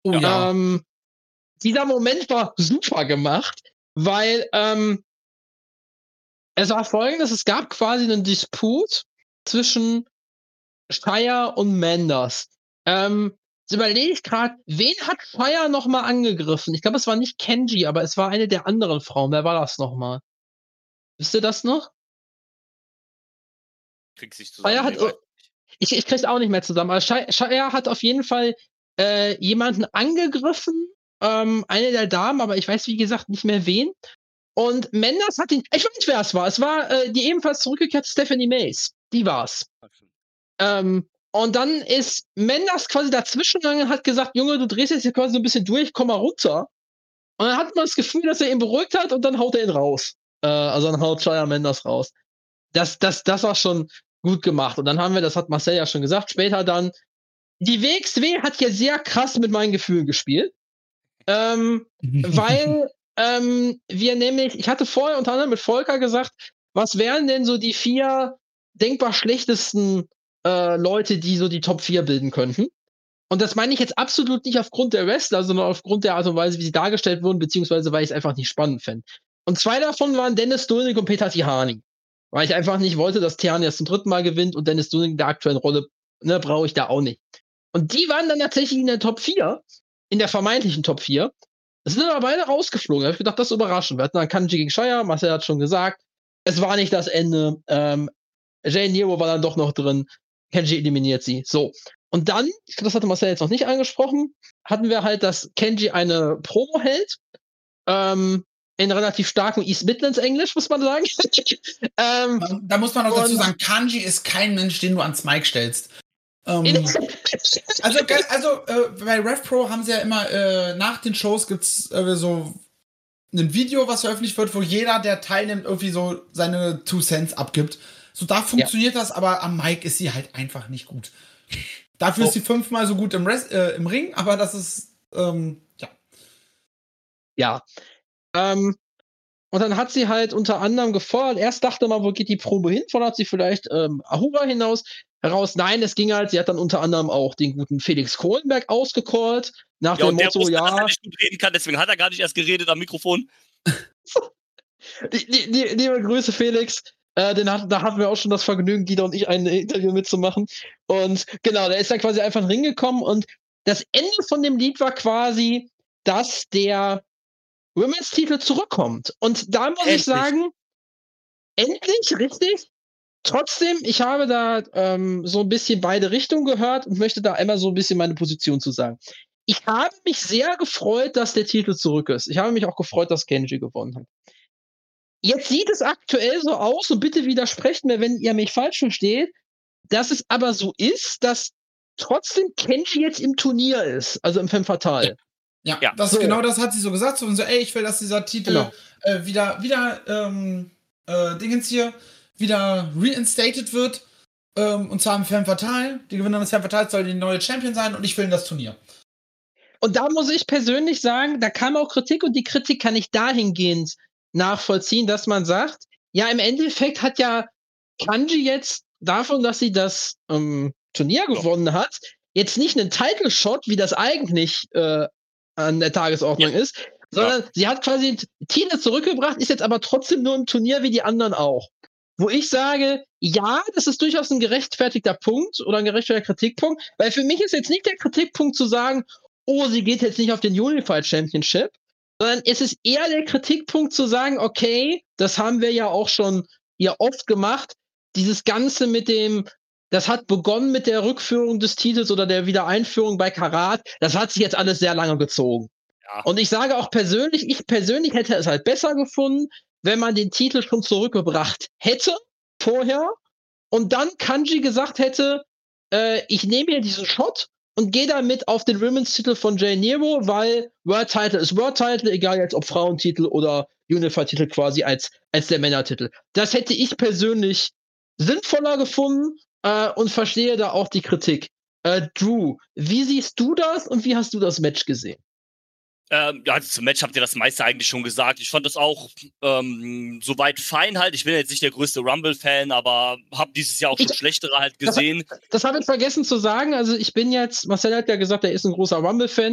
Oh ja. Ähm, dieser Moment war super gemacht, weil ähm, es war folgendes, es gab quasi einen Disput zwischen Shire und Manders. Ähm, jetzt überlege ich gerade, wen hat Shire nochmal angegriffen? Ich glaube, es war nicht Kenji, aber es war eine der anderen Frauen. Wer war das nochmal? Wisst ihr das noch? Kriegst dich Shire zusammen. hat, Nee, ich ich krieg's auch nicht mehr zusammen, aber Shire, Shire hat auf jeden Fall äh, jemanden angegriffen, ähm, eine der Damen, aber ich weiß, wie gesagt, nicht mehr wen. Und Manders hat ihn, ich weiß nicht, wer es war. Es war äh, die ebenfalls zurückgekehrte Stephanie Mays. Die war's. Ähm, und dann ist Manders quasi dazwischen gegangen und hat gesagt, Junge, du drehst jetzt hier quasi so ein bisschen durch, komm mal runter. Und dann hat man das Gefühl, dass er ihn beruhigt hat und dann haut er ihn raus. Äh, also dann haut Shire Manders raus. Das, das, das war schon gut gemacht. Und dann haben wir, das hat Marcel ja schon gesagt, später dann, die W X W hat hier sehr krass mit meinen Gefühlen gespielt. Ähm, weil ähm, wir nämlich, ich hatte vorher unter anderem mit Volker gesagt, was wären denn so die vier denkbar schlechtesten äh, Leute, die so die Top vier bilden könnten? Und das meine ich jetzt absolut nicht aufgrund der Wrestler, sondern aufgrund der Art und Weise, wie sie dargestellt wurden, beziehungsweise weil ich es einfach nicht spannend fände. Und zwei davon waren Dennis Dulnik und Peter Tihani. Weil ich einfach nicht wollte, dass Tihani jetzt zum dritten Mal gewinnt und Dennis Dulnik in der aktuellen Rolle, ne, brauche ich da auch nicht. Und die waren dann tatsächlich in der Top vier, in der vermeintlichen Top vier. Es sind aber beide rausgeflogen. Da habe ich gedacht, das ist überraschend. Wir hatten dann Kanji gegen Shire, Marcel hat schon gesagt, es war nicht das Ende. Ähm, Jay Nero war dann doch noch drin. Kenji eliminiert sie. So. Und dann, das hatte Marcel jetzt noch nicht angesprochen, hatten wir halt, dass Kenji eine Promo hält. Ähm, in relativ starkem East Midlands Englisch, muss man sagen. ähm, da muss man auch dazu sagen, Kanji ist kein Mensch, den du ans Mic stellst. Ähm, also also äh, bei RevPro haben sie ja immer, äh, nach den Shows gibt's äh, so ein Video, was veröffentlicht wird, wo jeder, der teilnimmt, irgendwie so seine Two Cents abgibt. So, da funktioniert ja. das, aber am Mic ist sie halt einfach nicht gut. Dafür oh. ist sie fünfmal so gut im, Rest, äh, im Ring, aber das ist, ähm, ja. Ja. Ähm, und dann hat sie halt unter anderem gefordert, erst dachte man, wo geht die Probe hin? Fordert sie vielleicht ähm, Ahura hinaus? Heraus, nein, es ging halt, sie hat dann unter anderem auch den guten Felix Kohlenberg ausgecallt, nach ja, dem der Motto, wusste, ja. dass er nicht gut reden kann, deswegen hat er gar nicht erst geredet am Mikrofon. die, die, die, liebe Grüße, Felix. Äh, den hat, da hatten wir auch schon das Vergnügen, Guido und ich ein Interview mitzumachen. Und genau, der ist dann quasi einfach in den Ring gekommen und das Ende von dem Lied war quasi, dass der Women's Titel zurückkommt. Und da muss endlich. ich sagen, endlich, richtig. Trotzdem, ich habe da ähm, so ein bisschen beide Richtungen gehört und möchte da einmal so ein bisschen meine Position zu sagen. Ich habe mich sehr gefreut, dass der Titel zurück ist. Ich habe mich auch gefreut, dass Kenji gewonnen hat. Jetzt sieht es aktuell so aus, und bitte widersprecht mir, wenn ihr mich falsch versteht, dass es aber so ist, dass trotzdem Kenji jetzt im Turnier ist, also im Femme Fatale. Ja, ja, das so. Genau das hat sie so gesagt. So, so ey, ich will, dass dieser Titel genau. äh, wieder, wieder, ähm, äh, Dingens hier, wieder reinstated wird. Ähm, und zwar im Femme Fatale. Die Gewinnerin des Femme Fatale soll die neue Champion sein und ich will in das Turnier. Und da muss ich persönlich sagen, da kam auch Kritik und die Kritik kann ich dahingehend nachvollziehen, dass man sagt, ja, im Endeffekt hat ja Kanji jetzt davon, dass sie das ähm, Turnier gewonnen ja. hat, jetzt nicht einen Title-Shot, wie das eigentlich äh, an der Tagesordnung ja. ist, sondern ja. sie hat quasi Titel zurückgebracht, ist jetzt aber trotzdem nur im Turnier wie die anderen auch. Wo ich sage, ja, das ist durchaus ein gerechtfertigter Punkt oder ein gerechtfertigter Kritikpunkt, weil für mich ist jetzt nicht der Kritikpunkt zu sagen, oh, sie geht jetzt nicht auf den Unified Championship, sondern es ist eher der Kritikpunkt zu sagen, okay, das haben wir ja auch schon hier oft gemacht, dieses Ganze mit dem, das hat begonnen mit der Rückführung des Titels oder der Wiedereinführung bei Karat, das hat sich jetzt alles sehr lange gezogen. Ja. Und ich sage auch persönlich, ich persönlich hätte es halt besser gefunden, wenn man den Titel schon zurückgebracht hätte, vorher, und dann Kanji gesagt hätte, äh, ich nehme hier diesen Shot und gehe damit auf den Women's Titel von Jay Nero, weil World Title ist World Title, egal jetzt ob Frauentitel oder Unified Titel quasi als, als der Männertitel. Das hätte ich persönlich sinnvoller gefunden äh, und verstehe da auch die Kritik. Äh, Drew, wie siehst du das und wie hast du das Match gesehen? Ähm, ja, also zum Match habt ihr das meiste eigentlich schon gesagt. Ich fand das auch ähm, soweit fein halt. Ich bin jetzt nicht der größte Rumble-Fan, aber habe dieses Jahr auch schon ich, schlechtere halt gesehen. Das, das habe ich vergessen zu sagen. Also ich bin jetzt, Marcel hat ja gesagt, er ist ein großer Rumble-Fan.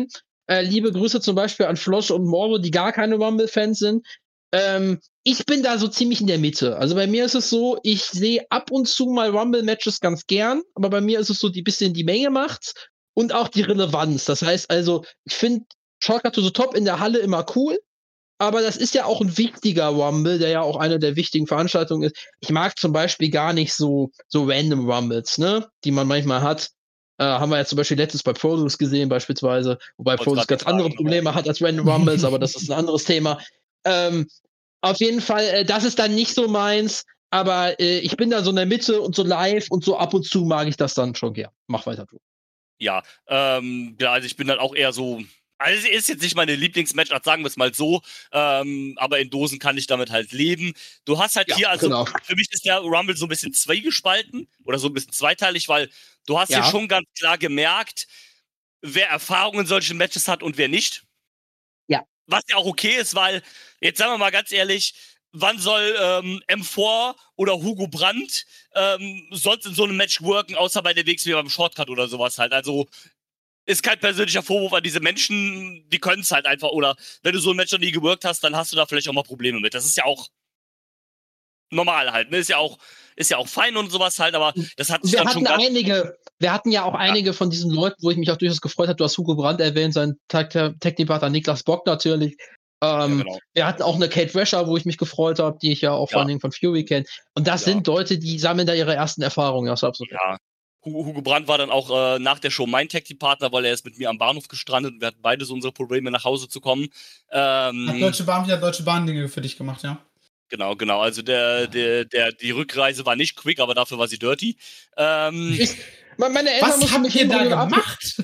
Äh, liebe Grüße zum Beispiel an Flosch und Morbo, die gar keine Rumble-Fans sind. Ähm, ich bin da so ziemlich in der Mitte. Also bei mir ist es so, ich sehe ab und zu mal Rumble-Matches ganz gern, aber bei mir ist es so, die bisschen die Menge macht's und auch die Relevanz. Das heißt also, ich finde Shortcut to the Top in der Halle immer cool, aber das ist ja auch ein wichtiger Rumble, der ja auch eine der wichtigen Veranstaltungen ist. Ich mag zum Beispiel gar nicht so, so random Rumbles, ne, die man manchmal hat. Äh, haben wir ja zum Beispiel letztes bei Produce gesehen, beispielsweise, wobei Produce ganz andere Probleme hat als Random Rumbles, aber das ist ein anderes Thema. Ähm, auf jeden Fall, äh, das ist dann nicht so meins, aber äh, ich bin da so in der Mitte und so live und so ab und zu mag ich das dann schon gern. Mach weiter, du. Ja, ähm, ja, also ich bin dann auch eher so. Also sie ist jetzt nicht meine Lieblingsmatchart, sagen wir es mal so, ähm, aber in Dosen kann ich damit halt leben. Du hast halt ja, hier, also genau. Für mich ist der Rumble so ein bisschen zweigespalten oder so ein bisschen zweiteilig, weil du hast ja hier schon ganz klar gemerkt, wer Erfahrung in solchen Matches hat und wer nicht. Ja. Was ja auch okay ist, weil, jetzt sagen wir mal ganz ehrlich, wann soll ähm, M vier oder Hugo Brandt ähm, sonst in so einem Match worken, außer bei der W X W beim Shortcut oder sowas halt. Also ist kein persönlicher Vorwurf an diese Menschen, die können es halt einfach. Oder wenn du so ein Match noch nie geworkt hast, dann hast du da vielleicht auch mal Probleme mit. Das ist ja auch normal halt. Ne? Ist ja auch, ist ja auch fein und sowas halt, aber das hat sich wir dann hatten schon einige, Wir hatten ja auch ja. einige von diesen Leuten, wo ich mich auch durchaus gefreut habe. Du hast Hugo Brandt erwähnt, sein Technikpartner Niklas Bock natürlich. Ähm, ja, genau. Wir hatten auch eine Kate Rasher, wo ich mich gefreut habe, die ich ja auch ja. vor allen Dingen von Fury kenne. Und das ja. sind Leute, die sammeln da ihre ersten Erfahrungen. Ja, absolut. Ja. Hugo Brandt war dann auch äh, nach der Show mein Tag-Team-Partner, weil er ist mit mir am Bahnhof gestrandet und wir hatten beide so unsere Probleme, nach Hause zu kommen. Ähm, hat Deutsche Bahn wieder Deutsche Bahn-Dinge für dich gemacht, ja? Genau, genau. Also der, der, der, die Rückreise war nicht quick, aber dafür war sie dirty. Ähm, ich, meine Eltern was habt ihr da gemacht?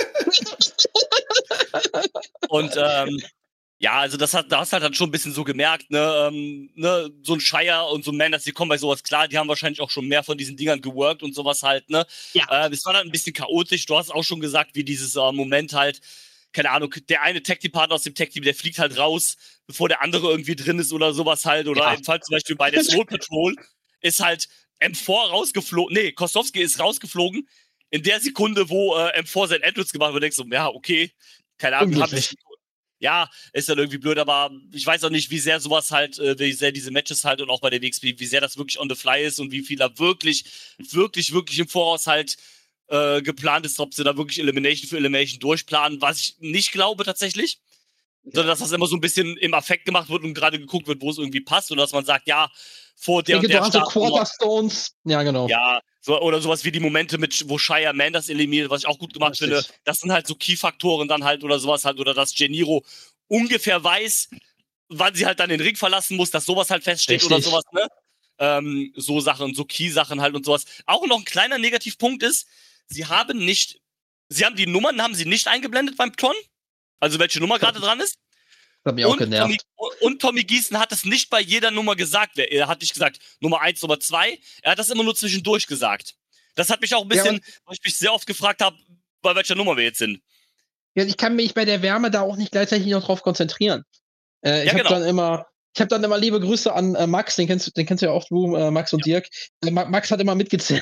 und ähm, ja, also das hat, da hast du halt dann schon ein bisschen so gemerkt, ne, ähm, ne, so ein Shire und so ein Manders, die kommen bei sowas klar, die haben wahrscheinlich auch schon mehr von diesen Dingern geworkt und sowas halt, ne. Ja. Äh, es war dann ein bisschen chaotisch, du hast auch schon gesagt, wie dieses äh, Moment halt, keine Ahnung, der eine Tag-Team-Partner aus dem Tag-Team, der fliegt halt raus, bevor der andere irgendwie drin ist oder sowas halt, oder ja. im Fall zum Beispiel bei der Soul Patrol ist halt M vier rausgeflogen, nee, Kostowski ist rausgeflogen, in der Sekunde, wo äh, M vier sein Entrance gemacht wird, denkst du, ja, okay, keine Ahnung, hab ich ja, ist dann irgendwie blöd, aber ich weiß auch nicht, wie sehr sowas halt, äh, wie sehr diese Matches halt und auch bei der W X W, wie sehr das wirklich on the fly ist und wie viel da wirklich, wirklich, wirklich im Voraus halt äh, geplant ist, ob sie da wirklich Elimination für Elimination durchplanen, was ich nicht glaube tatsächlich, ja. sondern dass das immer so ein bisschen im Affekt gemacht wird und gerade geguckt wird, wo es irgendwie passt und dass man sagt, ja, vor der ich denke, und der Start. So Quarterstones, ja genau. Ja, so, oder sowas wie die Momente, mit, wo Shire Manders eliminiert, was ich auch gut gemacht Richtig. finde. Das sind halt so Key-Faktoren dann halt oder sowas halt, oder dass Geniro ungefähr weiß, wann sie halt dann den Ring verlassen muss, dass sowas halt feststeht Richtig. oder sowas, ne? Ähm, so Sachen, so Key-Sachen halt und sowas. Auch noch ein kleiner Negativpunkt ist, sie haben nicht, sie haben die Nummern, haben sie nicht eingeblendet beim Ton, also welche Nummer gerade dran ist. Das hat mich auch genervt. Tommy, und Tommy Gießen hat es nicht bei jeder Nummer gesagt. Er hat nicht gesagt, Nummer eins, Nummer zwei. Er hat das immer nur zwischendurch gesagt. Das hat mich auch ein bisschen, ja, weil ich mich sehr oft gefragt habe, bei welcher Nummer wir jetzt sind. Ja, ich kann mich bei der Wärme da auch nicht gleichzeitig noch drauf konzentrieren. Äh, ich ja, habe genau. dann immer, ich habe dann immer liebe Grüße an äh, Max, den kennst, den kennst du ja auch, du, äh, Max und ja. Dirk. Äh, Max hat immer mitgezählt.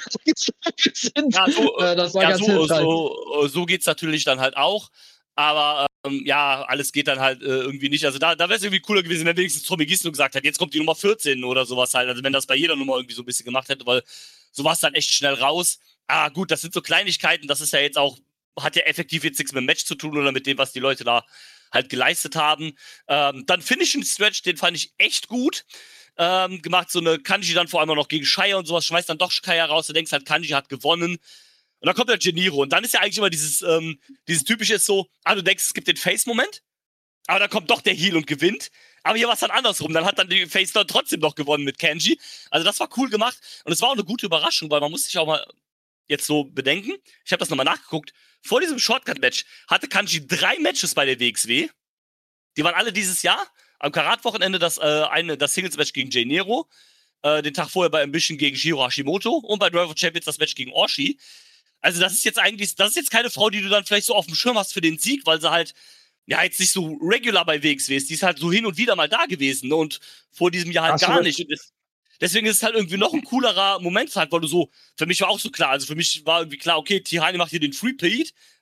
ja, so, äh, das war ja, ganz so, so, so geht's natürlich dann halt auch. Aber ähm, ja, alles geht dann halt äh, irgendwie nicht. Also da, da wäre es irgendwie cooler gewesen, wenn wenigstens Tommy Gießen gesagt hat, jetzt kommt die Nummer vierzehn oder sowas halt. Also wenn das bei jeder Nummer irgendwie so ein bisschen gemacht hätte, weil so war es dann echt schnell raus. Ah gut, das sind so Kleinigkeiten, das ist ja jetzt auch, hat ja effektiv jetzt nichts mit dem Match zu tun oder mit dem, was die Leute da halt geleistet haben. Ähm, dann Finishing Stretch, den fand ich echt gut. Ähm, gemacht, so eine Kanji dann vor allem auch noch gegen Shire und sowas, schmeißt dann doch Shire raus, du denkst halt, Kanji hat gewonnen. Und dann kommt der Geniro. Und dann ist ja eigentlich immer dieses, ähm, dieses typische ist so, ah, du denkst, es gibt den Face-Moment, aber dann kommt doch der Heel und gewinnt. Aber hier war es dann andersrum. Dann hat dann die Face dann trotzdem noch gewonnen mit Kanji. Also das war cool gemacht. Und es war auch eine gute Überraschung, weil man muss sich auch mal jetzt so bedenken. Ich habe das nochmal nachgeguckt. Vor diesem Shortcut-Match hatte Kanji drei Matches bei der W X W. Die waren alle dieses Jahr. Am Karat-Wochenende das, äh, eine, das Singles-Match gegen Jay Nero. Äh, den Tag vorher bei Ambition gegen Shiro Hashimoto. Und bei Drive of Champions das Match gegen Orshi. Also das ist jetzt eigentlich, das ist jetzt keine Frau, die du dann vielleicht so auf dem Schirm hast für den Sieg, weil sie halt, ja, jetzt nicht so regular bei W X W ist. Die ist halt so hin und wieder mal da gewesen, ne? Und vor diesem Jahr halt Ach, gar so nicht. Und das, deswegen ist es halt irgendwie noch ein coolerer Moment halt, weil du so, für mich war auch so klar, also für mich war irgendwie klar, okay, Tihani macht hier den Free-Plead,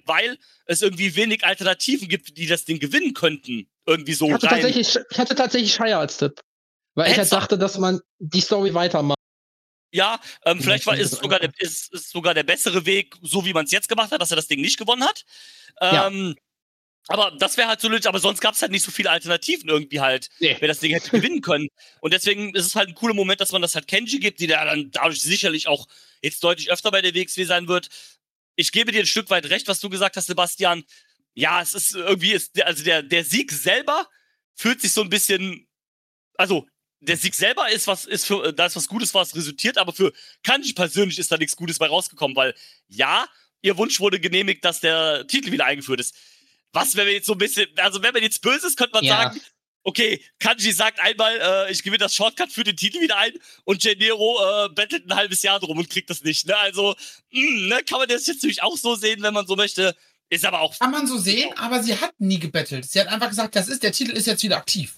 weil es irgendwie wenig Alternativen gibt, die das Ding gewinnen könnten. Irgendwie so ich hatte rein. Tatsächlich, ich hatte tatsächlich Shire als Tipp. Weil ich halt dachte, dass man die Story weitermacht. Ja, ähm, vielleicht war, ist, es sogar der, ist, ist sogar der bessere Weg, so wie man es jetzt gemacht hat, dass er das Ding nicht gewonnen hat. Ähm, ja. Aber das wäre halt so lötig, aber sonst gab es halt nicht so viele Alternativen irgendwie halt, nee. wer das Ding hätte gewinnen können. Und deswegen ist es halt ein cooler Moment, dass man das halt Kenji gibt, die da dann dadurch sicherlich auch jetzt deutlich öfter bei der W X W sein wird. Ich gebe dir ein Stück weit recht, was du gesagt hast, Sebastian. Ja, es ist irgendwie, ist, also der, der Sieg selber fühlt sich so ein bisschen, also der Sieg selber ist was, ist für, da ist was Gutes, was resultiert, aber für Kanji persönlich ist da nichts Gutes bei rausgekommen, weil ja, ihr Wunsch wurde genehmigt, dass der Titel wieder eingeführt ist. Was, wenn wir jetzt so ein bisschen, also wenn man jetzt böse ist, könnte man ja. sagen, okay, Kanji sagt einmal, äh, ich gewinne das Shortcut für den Titel wieder ein und Gennaro äh, bettelt ein halbes Jahr drum und kriegt das nicht, ne? Also, mh, ne, kann man das jetzt natürlich auch so sehen, wenn man so möchte. Ist aber auch... Kann man so sehen, aber sie hat nie gebettelt. Sie hat einfach gesagt, das ist, der Titel ist jetzt wieder aktiv.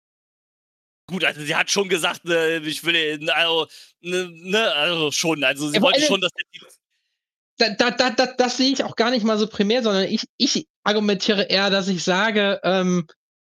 Gut, also sie hat schon gesagt, ne, ich will, also, ne, also schon, also sie ja, wollte schon, dass der Titel... Da, da, da, da, das sehe ich auch gar nicht mal so primär, sondern ich, ich argumentiere eher, dass ich sage, ähm,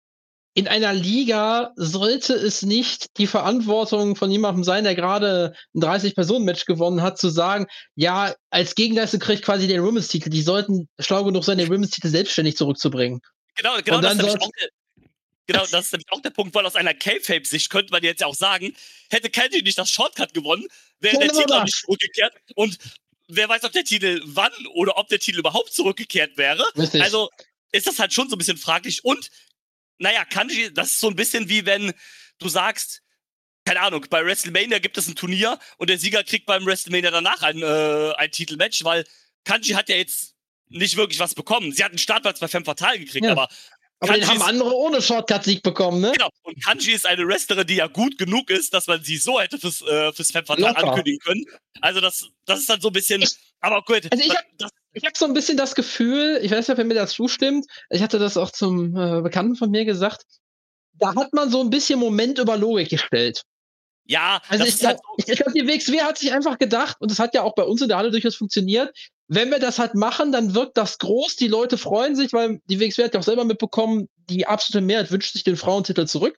in einer Liga sollte es nicht die Verantwortung von jemandem sein, der gerade ein dreißig-Personen-Match gewonnen hat, zu sagen, ja, als Gegenleistung kriegt quasi den Women's-Titel. Die sollten schlau genug sein, den Women's-Titel selbstständig zurückzubringen. Genau, genau, das ist nämlich auch der, genau, das ist nämlich auch der Punkt, weil aus einer K-Fape-Sicht könnte man jetzt ja auch sagen, hätte Kenji nicht das Shortcut gewonnen, wäre der Titel auch nicht zurückgekehrt und wer weiß, ob der Titel wann oder ob der Titel überhaupt zurückgekehrt wäre. Richtig. Also ist das halt schon so ein bisschen fraglich. Und, naja, Kanji, das ist so ein bisschen wie wenn du sagst, keine Ahnung, bei WrestleMania gibt es ein Turnier und der Sieger kriegt beim WrestleMania danach ein, äh, ein Titelmatch, weil Kanji hat ja jetzt nicht wirklich was bekommen. Sie hat einen Startplatz bei Femme Fatale gekriegt, ja. aber Aber Kanji den haben andere ohne Shortcut-Sieg bekommen, ne? Genau. Und Kanji ist eine Wrestlerin, die ja gut genug ist, dass man sie so hätte fürs, äh, fürs Femme Fatale ankündigen können. Also das, das ist dann so ein bisschen... Ich, aber gut. Also ich habe hab so ein bisschen das Gefühl, ich weiß nicht, ob mir das zustimmt, ich hatte das auch zum äh, Bekannten von mir gesagt, da hat man so ein bisschen Moment über Logik gestellt. Ja, also ich glaube, halt so. ich glaub, die W X W hat sich einfach gedacht, und das hat ja auch bei uns in der Halle durchaus funktioniert, wenn wir das halt machen, dann wirkt das groß, die Leute freuen sich, weil die W X W hat ja auch selber mitbekommen, die absolute Mehrheit wünscht sich den Frauentitel zurück.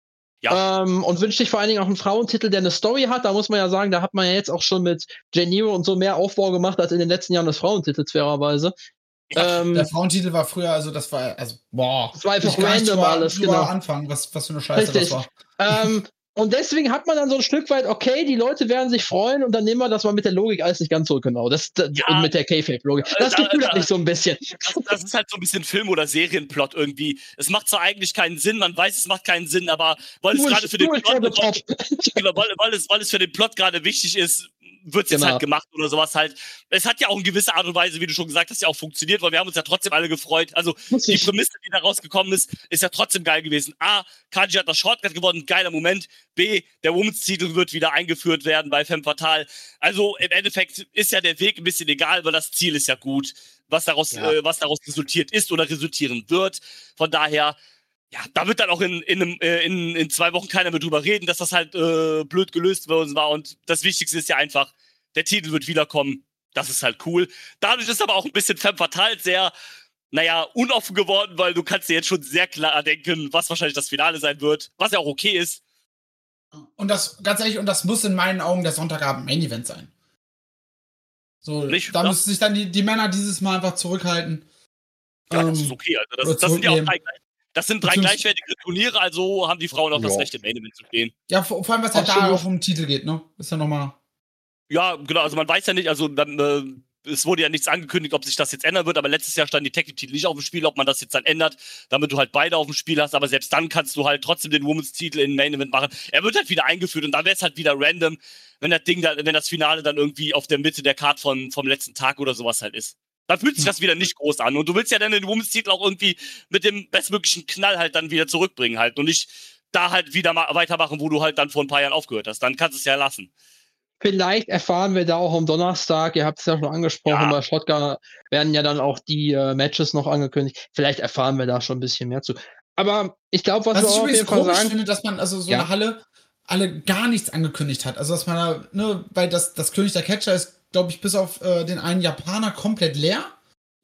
Ja. Ähm, und wünscht sich vor allen Dingen auch einen Frauentitel, der eine Story hat. Da muss man ja sagen, da hat man ja jetzt auch schon mit Gennaro und so mehr Aufbau gemacht als in den letzten Jahren des Frauentitels, fairerweise. Ja, ähm, der Frauentitel war früher, also das war, also, boah. Das war einfach random alles, genau. Anfangen, was, was für eine Scheiße Richtig. das war. ähm, Und deswegen hat man dann so ein Stück weit, okay, die Leute werden sich freuen und dann nehmen wir das mal mit der Logik alles nicht ganz so genau. Das, das ja, und mit der K-Fape-Logik. Das da, Gefühl da, hat mich so ein bisschen. Das, das ist halt so ein bisschen Film- oder Serienplot irgendwie. Es macht zwar eigentlich keinen Sinn, man weiß, es macht keinen Sinn, aber weil es gerade für den Plot, weil, weil, es, weil es für den Plot gerade wichtig ist, wird es jetzt genau. halt gemacht oder sowas halt. Es hat ja auch in gewisser Art und Weise, wie du schon gesagt hast, ja auch funktioniert, weil wir haben uns ja trotzdem alle gefreut. Also die Prämisse, die da rausgekommen ist, ist ja trotzdem geil gewesen. A, Kanji hat das Shortcut gewonnen, geiler Moment. B, der Women's-Titel wird wieder eingeführt werden bei Femme Fatale. Also im Endeffekt ist ja der Weg ein bisschen egal, weil das Ziel ist ja gut. Was daraus, ja. äh, was daraus resultiert ist oder resultieren wird. Von daher, ja, da wird dann auch in, in, einem, äh, in, in zwei Wochen keiner mehr drüber reden, dass das halt äh, blöd gelöst worden war. Und das Wichtigste ist ja einfach, der Titel wird wiederkommen. Das ist halt cool. Dadurch ist aber auch ein bisschen Femme Fatale sehr, naja, unoffen geworden, weil du kannst dir jetzt schon sehr klar denken, was wahrscheinlich das Finale sein wird. Was ja auch okay ist. Und das, ganz ehrlich, und das muss in meinen Augen der Sonntagabend Main Event sein. So, Nicht, da müssen sich dann die, die Männer dieses Mal einfach zurückhalten. Ja, ähm, das ist okay. Also das, das sind ja auch drei, das sind drei gleichwertige Turniere, also haben die Frauen auch ja. das Recht, im Main Event zu stehen. Ja, vor, vor allem, was halt da auch um den Titel geht, ne? Ist ja nochmal. Ja, genau, also man weiß ja nicht, also dann, äh, es wurde ja nichts angekündigt, ob sich das jetzt ändern wird, aber letztes Jahr standen die Tag-Titel nicht auf dem Spiel, ob man das jetzt dann ändert, damit du halt beide auf dem Spiel hast, aber selbst dann kannst du halt trotzdem den Women's-Titel in Main Event machen. Er wird halt wieder eingeführt und dann wäre es halt wieder random, wenn das Ding, da, wenn das Finale dann irgendwie auf der Mitte der Card von, vom letzten Tag oder sowas halt ist. Dann fühlt sich das wieder nicht groß an und du willst ja dann den Women's-Titel auch irgendwie mit dem bestmöglichen Knall halt dann wieder zurückbringen halt und nicht da halt wieder mal weitermachen, wo du halt dann vor ein paar Jahren aufgehört hast. Dann kannst du es ja lassen. Vielleicht erfahren wir da auch am Donnerstag, ihr habt es ja schon angesprochen, ja. bei Shotgun werden ja dann auch die äh, Matches noch angekündigt. Vielleicht erfahren wir da schon ein bisschen mehr zu. Aber ich glaube, was, was wir ich auch auf jeden Fall sagen... Ich finde, dass man also so ja. eine Halle alle gar nichts angekündigt hat. Also dass man da, ne, weil das, das König der Catcher ist, glaube ich, bis auf äh, den einen Japaner komplett leer.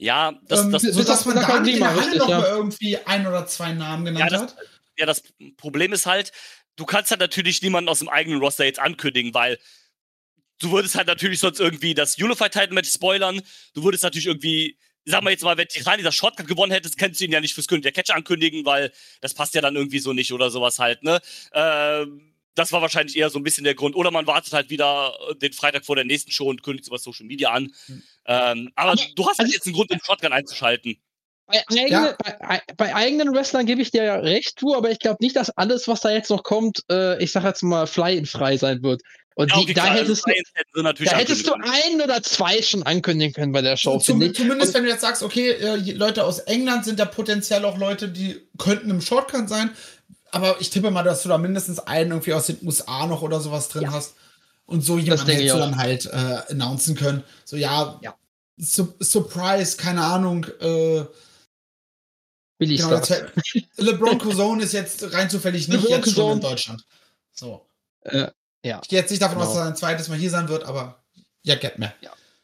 Ja, das, ähm, das, so, das- dass man das da kann nicht in der niemand Halle richtig, noch ja. mal irgendwie ein oder zwei Namen ja, genannt das, hat. ja, das Problem ist halt, du kannst halt natürlich niemanden aus dem eigenen Roster jetzt ankündigen, weil du würdest halt natürlich sonst irgendwie das Unified-Title-Match spoilern. Du würdest natürlich irgendwie, sagen wir jetzt mal, wenn Tirani das Shortcut gewonnen hättest, kannst du ihn ja nicht fürs König der Catch ankündigen, weil das passt ja dann irgendwie so nicht oder sowas halt, ne? Ähm, das war wahrscheinlich eher so ein bisschen der Grund. Oder man wartet halt wieder den Freitag vor der nächsten Show und kündigt über Social Media an. Mhm. Ähm, aber, Aber, du hast halt also- jetzt einen Grund, um Shotgun einzuschalten. Bei, eigene, Ja. bei, bei eigenen Wrestlern gebe ich dir ja recht, du, aber ich glaube nicht, dass alles, was da jetzt noch kommt, äh, ich sag jetzt mal, fly-in-frei sein wird. Und Ja, die, okay, da klar, hättest, also, du, hätten sie natürlich da hättest du ankündigen ein oder zwei schon ankündigen können bei der Show, Zum, finde ich. zumindest Und- wenn du jetzt sagst, okay, äh, die Leute aus England sind da potenziell auch Leute, die könnten im Shortcut sein. Aber ich tippe mal, dass du da mindestens einen irgendwie aus den U S A noch oder sowas drin Ja. hast. Und so jemanden denke hättest du ich auch. dann halt äh, announcen können. So, ja, Ja. Su Surprise, keine Ahnung. Äh, Billy genau, Starks. jetzt, LeBron Cousone ist jetzt rein zufällig nicht LeBron jetzt schon Cousone. in Deutschland. So. Äh, ja. Ich gehe jetzt nicht davon aus, Genau. dass er ein zweites Mal hier sein wird, aber ja, get me.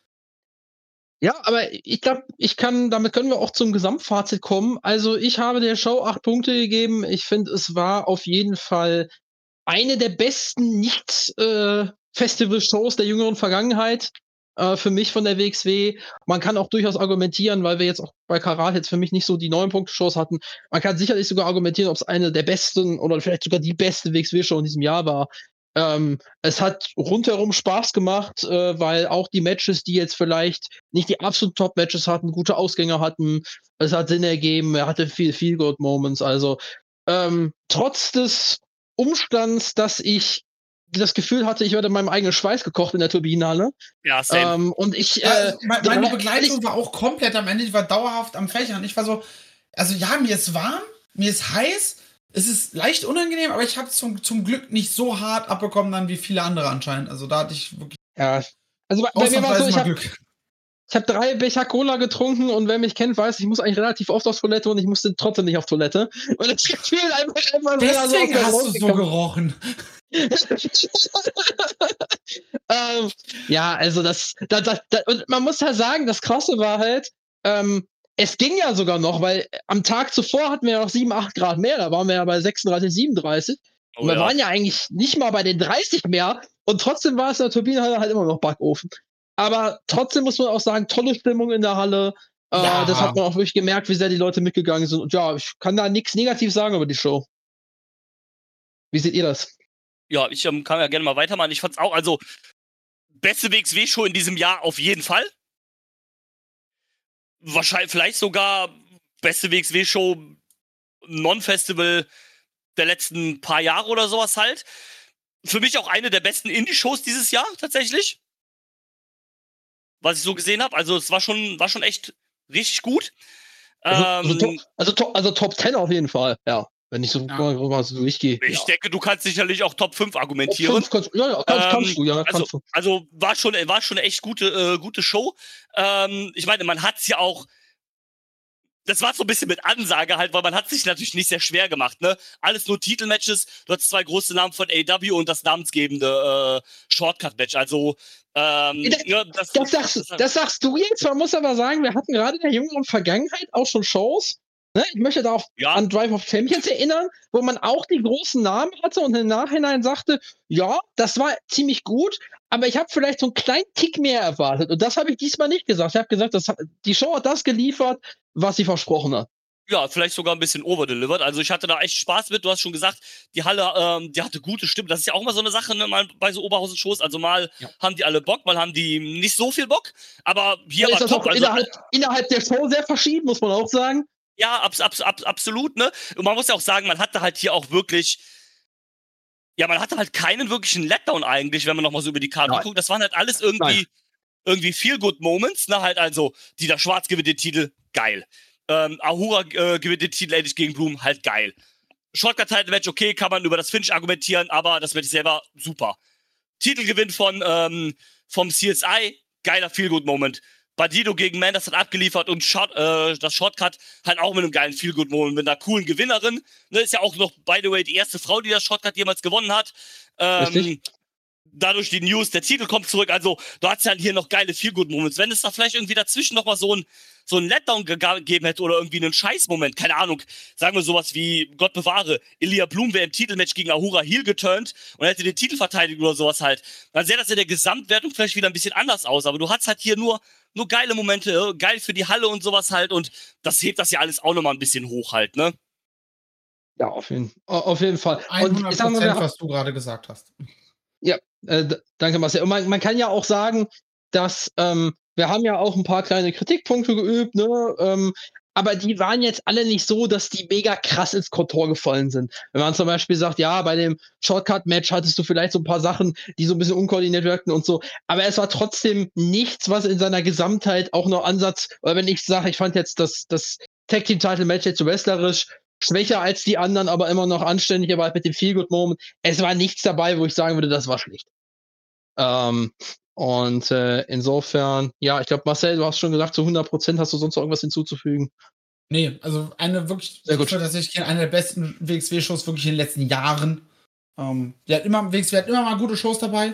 Ja, aber ich glaube, ich kann, damit können wir auch zum Gesamtfazit kommen. Also ich habe der Show acht Punkte gegeben. Ich finde, es war auf jeden Fall eine der besten Nicht-Festival-Shows der jüngeren Vergangenheit. Äh, für mich von der W X W. Man kann auch durchaus argumentieren, weil wir jetzt auch bei Karat jetzt für mich nicht so die neun Punkte Shows hatten. Man kann sicherlich sogar argumentieren, ob es eine der besten oder vielleicht sogar die beste W X W-Show in diesem Jahr war. Ähm, es hat rundherum Spaß gemacht, äh, weil auch die Matches, die jetzt vielleicht nicht die absoluten Top-Matches hatten, gute Ausgänge hatten, es hat Sinn ergeben, er hatte viel Feel-Good-Moments. Also ähm, trotz des Umstands, dass ich das Gefühl hatte, ich werde in meinem eigenen Schweiß gekocht in der Turbinenhalle. Ja, same. Ähm, und ich, Ja, äh, also me- meine weil- Begleitung war auch komplett am Ende, ich war dauerhaft am Fächern. Ich war so, also ja, mir ist warm, mir ist heiß, es ist leicht unangenehm, aber ich habe es zum, zum Glück nicht so hart abbekommen dann wie viele andere anscheinend. Also da hatte ich wirklich ja, also bei, bei mir war es so, ausnahmsweise ich mal habe Glück. ich hab drei Becher Cola getrunken und wer mich kennt, weiß, ich muss eigentlich relativ oft auf Toilette und ich musste trotzdem nicht auf Toilette. Und das Gefühl einfach, einfach wieder so Deswegen aus mir hast du so rausgekommen. gerochen. ähm, ja, also das, das, das, das, und man muss ja sagen, das Krasse war halt, ähm, es ging ja sogar noch, weil am Tag zuvor hatten wir ja noch sieben, acht Grad mehr, da waren wir ja bei sechsunddreißig, siebenunddreißig. Oh, Und wir ja. waren ja eigentlich nicht mal bei den dreißig mehr und trotzdem war es in der Turbinenhalle halt immer noch Backofen. Aber trotzdem muss man auch sagen, tolle Stimmung in der Halle. Äh, Ja. Das hat man auch wirklich gemerkt, wie sehr die Leute mitgegangen sind. Und ja, ich kann da nichts negativ sagen über die Show. Wie seht ihr das? Ja, ich ähm, kann ja gerne mal weitermachen. Ich fand's auch, also, beste W X W-Show in diesem Jahr auf jeden Fall. Wahrscheinlich, vielleicht sogar beste W X W-Show Non-Festival der letzten paar Jahre oder sowas halt. Für mich auch eine der besten Indie-Shows dieses Jahr, tatsächlich. Was ich so gesehen habe. Also, es war schon, war schon echt richtig gut. Also, also, Ähm, top, also, top, also Top zehn auf jeden Fall, ja. Wenn ich so Ja. mal, mal so durchgehe. ich ja. denke, du kannst sicherlich auch Top fünf Top argumentieren. fünf kannst, ja, ja, kannst, Ähm, kannst du, ja, also, kannst du. also war schon, war schon eine echt gute, äh, gute Show. Ähm, ich meine, man hat's ja auch. Das war so ein bisschen mit Ansage halt, weil man hat sich natürlich nicht sehr schwer gemacht, ne? Alles nur Titelmatches. Du hast zwei große Namen von A E W und das namensgebende äh, Shortcut-Match. Also, ähm, Das- ja, das, Das sagst, das sagst du jetzt, man muss aber sagen, wir hatten gerade in der jüngeren Vergangenheit auch schon Shows. Ne? Ich möchte da auch ja, an Drive of Champions erinnern, wo man auch die großen Namen hatte und im Nachhinein sagte, ja, das war ziemlich gut, aber ich habe vielleicht so einen kleinen Tick mehr erwartet. Und das habe ich diesmal nicht gesagt. Ich habe gesagt, das, hat- die Show hat das geliefert, was sie versprochen hat. ja, vielleicht sogar ein bisschen overdelivered. Also ich hatte da echt Spaß mit. Du hast schon gesagt, die Halle, ähm, die hatte gute Stimme. Das ist ja auch mal so eine Sache, ne, mal bei so Oberhausen-Shows. Also mal Ja. haben die alle Bock, mal haben die nicht so viel Bock. Aber hier Ist war das top. auch Also, innerhalb, innerhalb der Show sehr verschieden, muss man auch sagen. ja, abs, abs, abs, absolut, ne? Und man muss ja auch sagen, man hatte halt hier auch wirklich, ja, man hatte halt keinen wirklichen Letdown eigentlich, wenn man nochmal so über die Karte Nein. guckt. Das waren halt alles irgendwie, Nein. irgendwie Feel-Good-Moments, ne? Halt also, Dieter Schwarz gewinnt den Titel, geil. Ähm, Ahura äh, gewinnt den Titel endlich gegen Blum, halt geil. Shortcut-Title-Match, okay, kann man über das Finish argumentieren, aber das Match selber, super. Titelgewinn von, ähm, vom C S I, geiler Feel-Good-Moment. Bandido gegen Man, das hat abgeliefert und Short, äh, das Shortcut halt auch mit einem geilen Feel-Good-Moment, mit einer coolen Gewinnerin. Ne, ist ja auch noch, by the way, die erste Frau, die das Shortcut jemals gewonnen hat. Ähm, Richtig. dadurch die News, der Titel kommt zurück. Also, du hast ja hier noch geile Feel-Good-Moments. Wenn es da vielleicht irgendwie dazwischen noch mal so ein, so einen Letdown gegeben hätte oder irgendwie einen Scheißmoment, keine Ahnung, sagen wir sowas wie, Gott bewahre, Ilya Blum wäre im Titelmatch gegen Ahura Heel geturnt und hätte den Titel verteidigt oder sowas halt, dann sähe das in der Gesamtwertung vielleicht wieder ein bisschen anders aus, aber du hast halt hier nur, nur geile Momente, geil für die Halle und sowas halt und das hebt das ja alles auch nochmal ein bisschen hoch halt, ne? Ja, auf jeden, auf jeden Fall. hundert Prozent, was du gerade gesagt hast. Ja, äh, danke Marcel. Und man, man kann ja auch sagen, dass ähm, wir haben ja auch ein paar kleine Kritikpunkte geübt, ne? Ähm, aber die waren jetzt alle nicht so, dass die mega krass ins Kontor gefallen sind. Wenn man zum Beispiel sagt, ja, bei dem Shortcut-Match hattest du vielleicht so ein paar Sachen, die so ein bisschen unkoordiniert wirkten und so, aber es war trotzdem nichts, was in seiner Gesamtheit auch nur Ansatz, oder wenn ich sage, ich fand jetzt das, das Tag-Team-Title-Match jetzt so wrestlerisch schwächer als die anderen, aber immer noch anständig, aber halt mit dem Feel-Good-Moment. Es war nichts dabei, wo ich sagen würde, das war schlecht. Ähm, und äh, insofern, ja, ich glaube, Marcel, du hast schon gesagt, zu hundert Prozent hast du sonst noch irgendwas hinzuzufügen? Nee, also eine wirklich, sehr gut. Tatsächlich eine der besten W X W-Shows wirklich in den letzten Jahren. Ähm, die hat immer, W X W hat immer mal gute Shows dabei.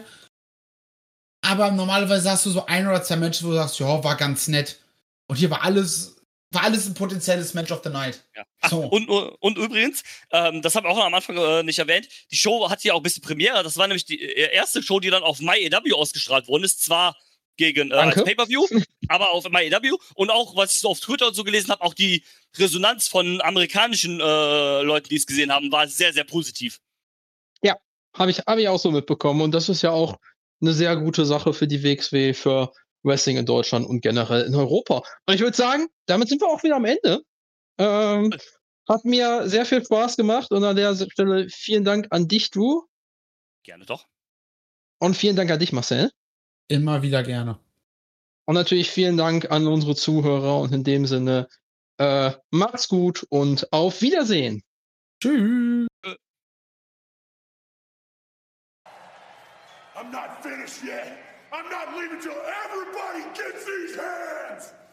Aber normalerweise hast du so ein oder zwei Matches, wo du sagst, ja, war ganz nett. Und hier war alles, war alles ein potenzielles Match of the Night. Ja. Ach, so. und, und übrigens, ähm, das habe ich auch am Anfang äh, nicht erwähnt, die Show hat ja auch ein bisschen Premiere. Das war nämlich die erste Show, die dann auf MyAEW ausgestrahlt worden ist. Zwar gegen äh, als Pay-Per-View, aber auf MyAEW. Und auch, was ich so auf Twitter und so gelesen habe, auch die Resonanz von amerikanischen äh, Leuten, die es gesehen haben, war sehr, sehr positiv. Ja, habe ich, hab ich auch so mitbekommen. Und das ist ja auch eine sehr gute Sache für die W X W, für Wrestling in Deutschland und generell in Europa. Und ich würde sagen, damit sind wir auch wieder am Ende. Ähm, hat mir sehr viel Spaß gemacht und an der Stelle vielen Dank an dich, Drew. Gerne doch. Und vielen Dank an dich, Marcel. Immer wieder gerne. Und natürlich vielen Dank an unsere Zuhörer und in dem Sinne, äh, macht's gut und auf Wiedersehen. Tschüss. I'm not finished yet. I'm not leaving till everybody gets these hands.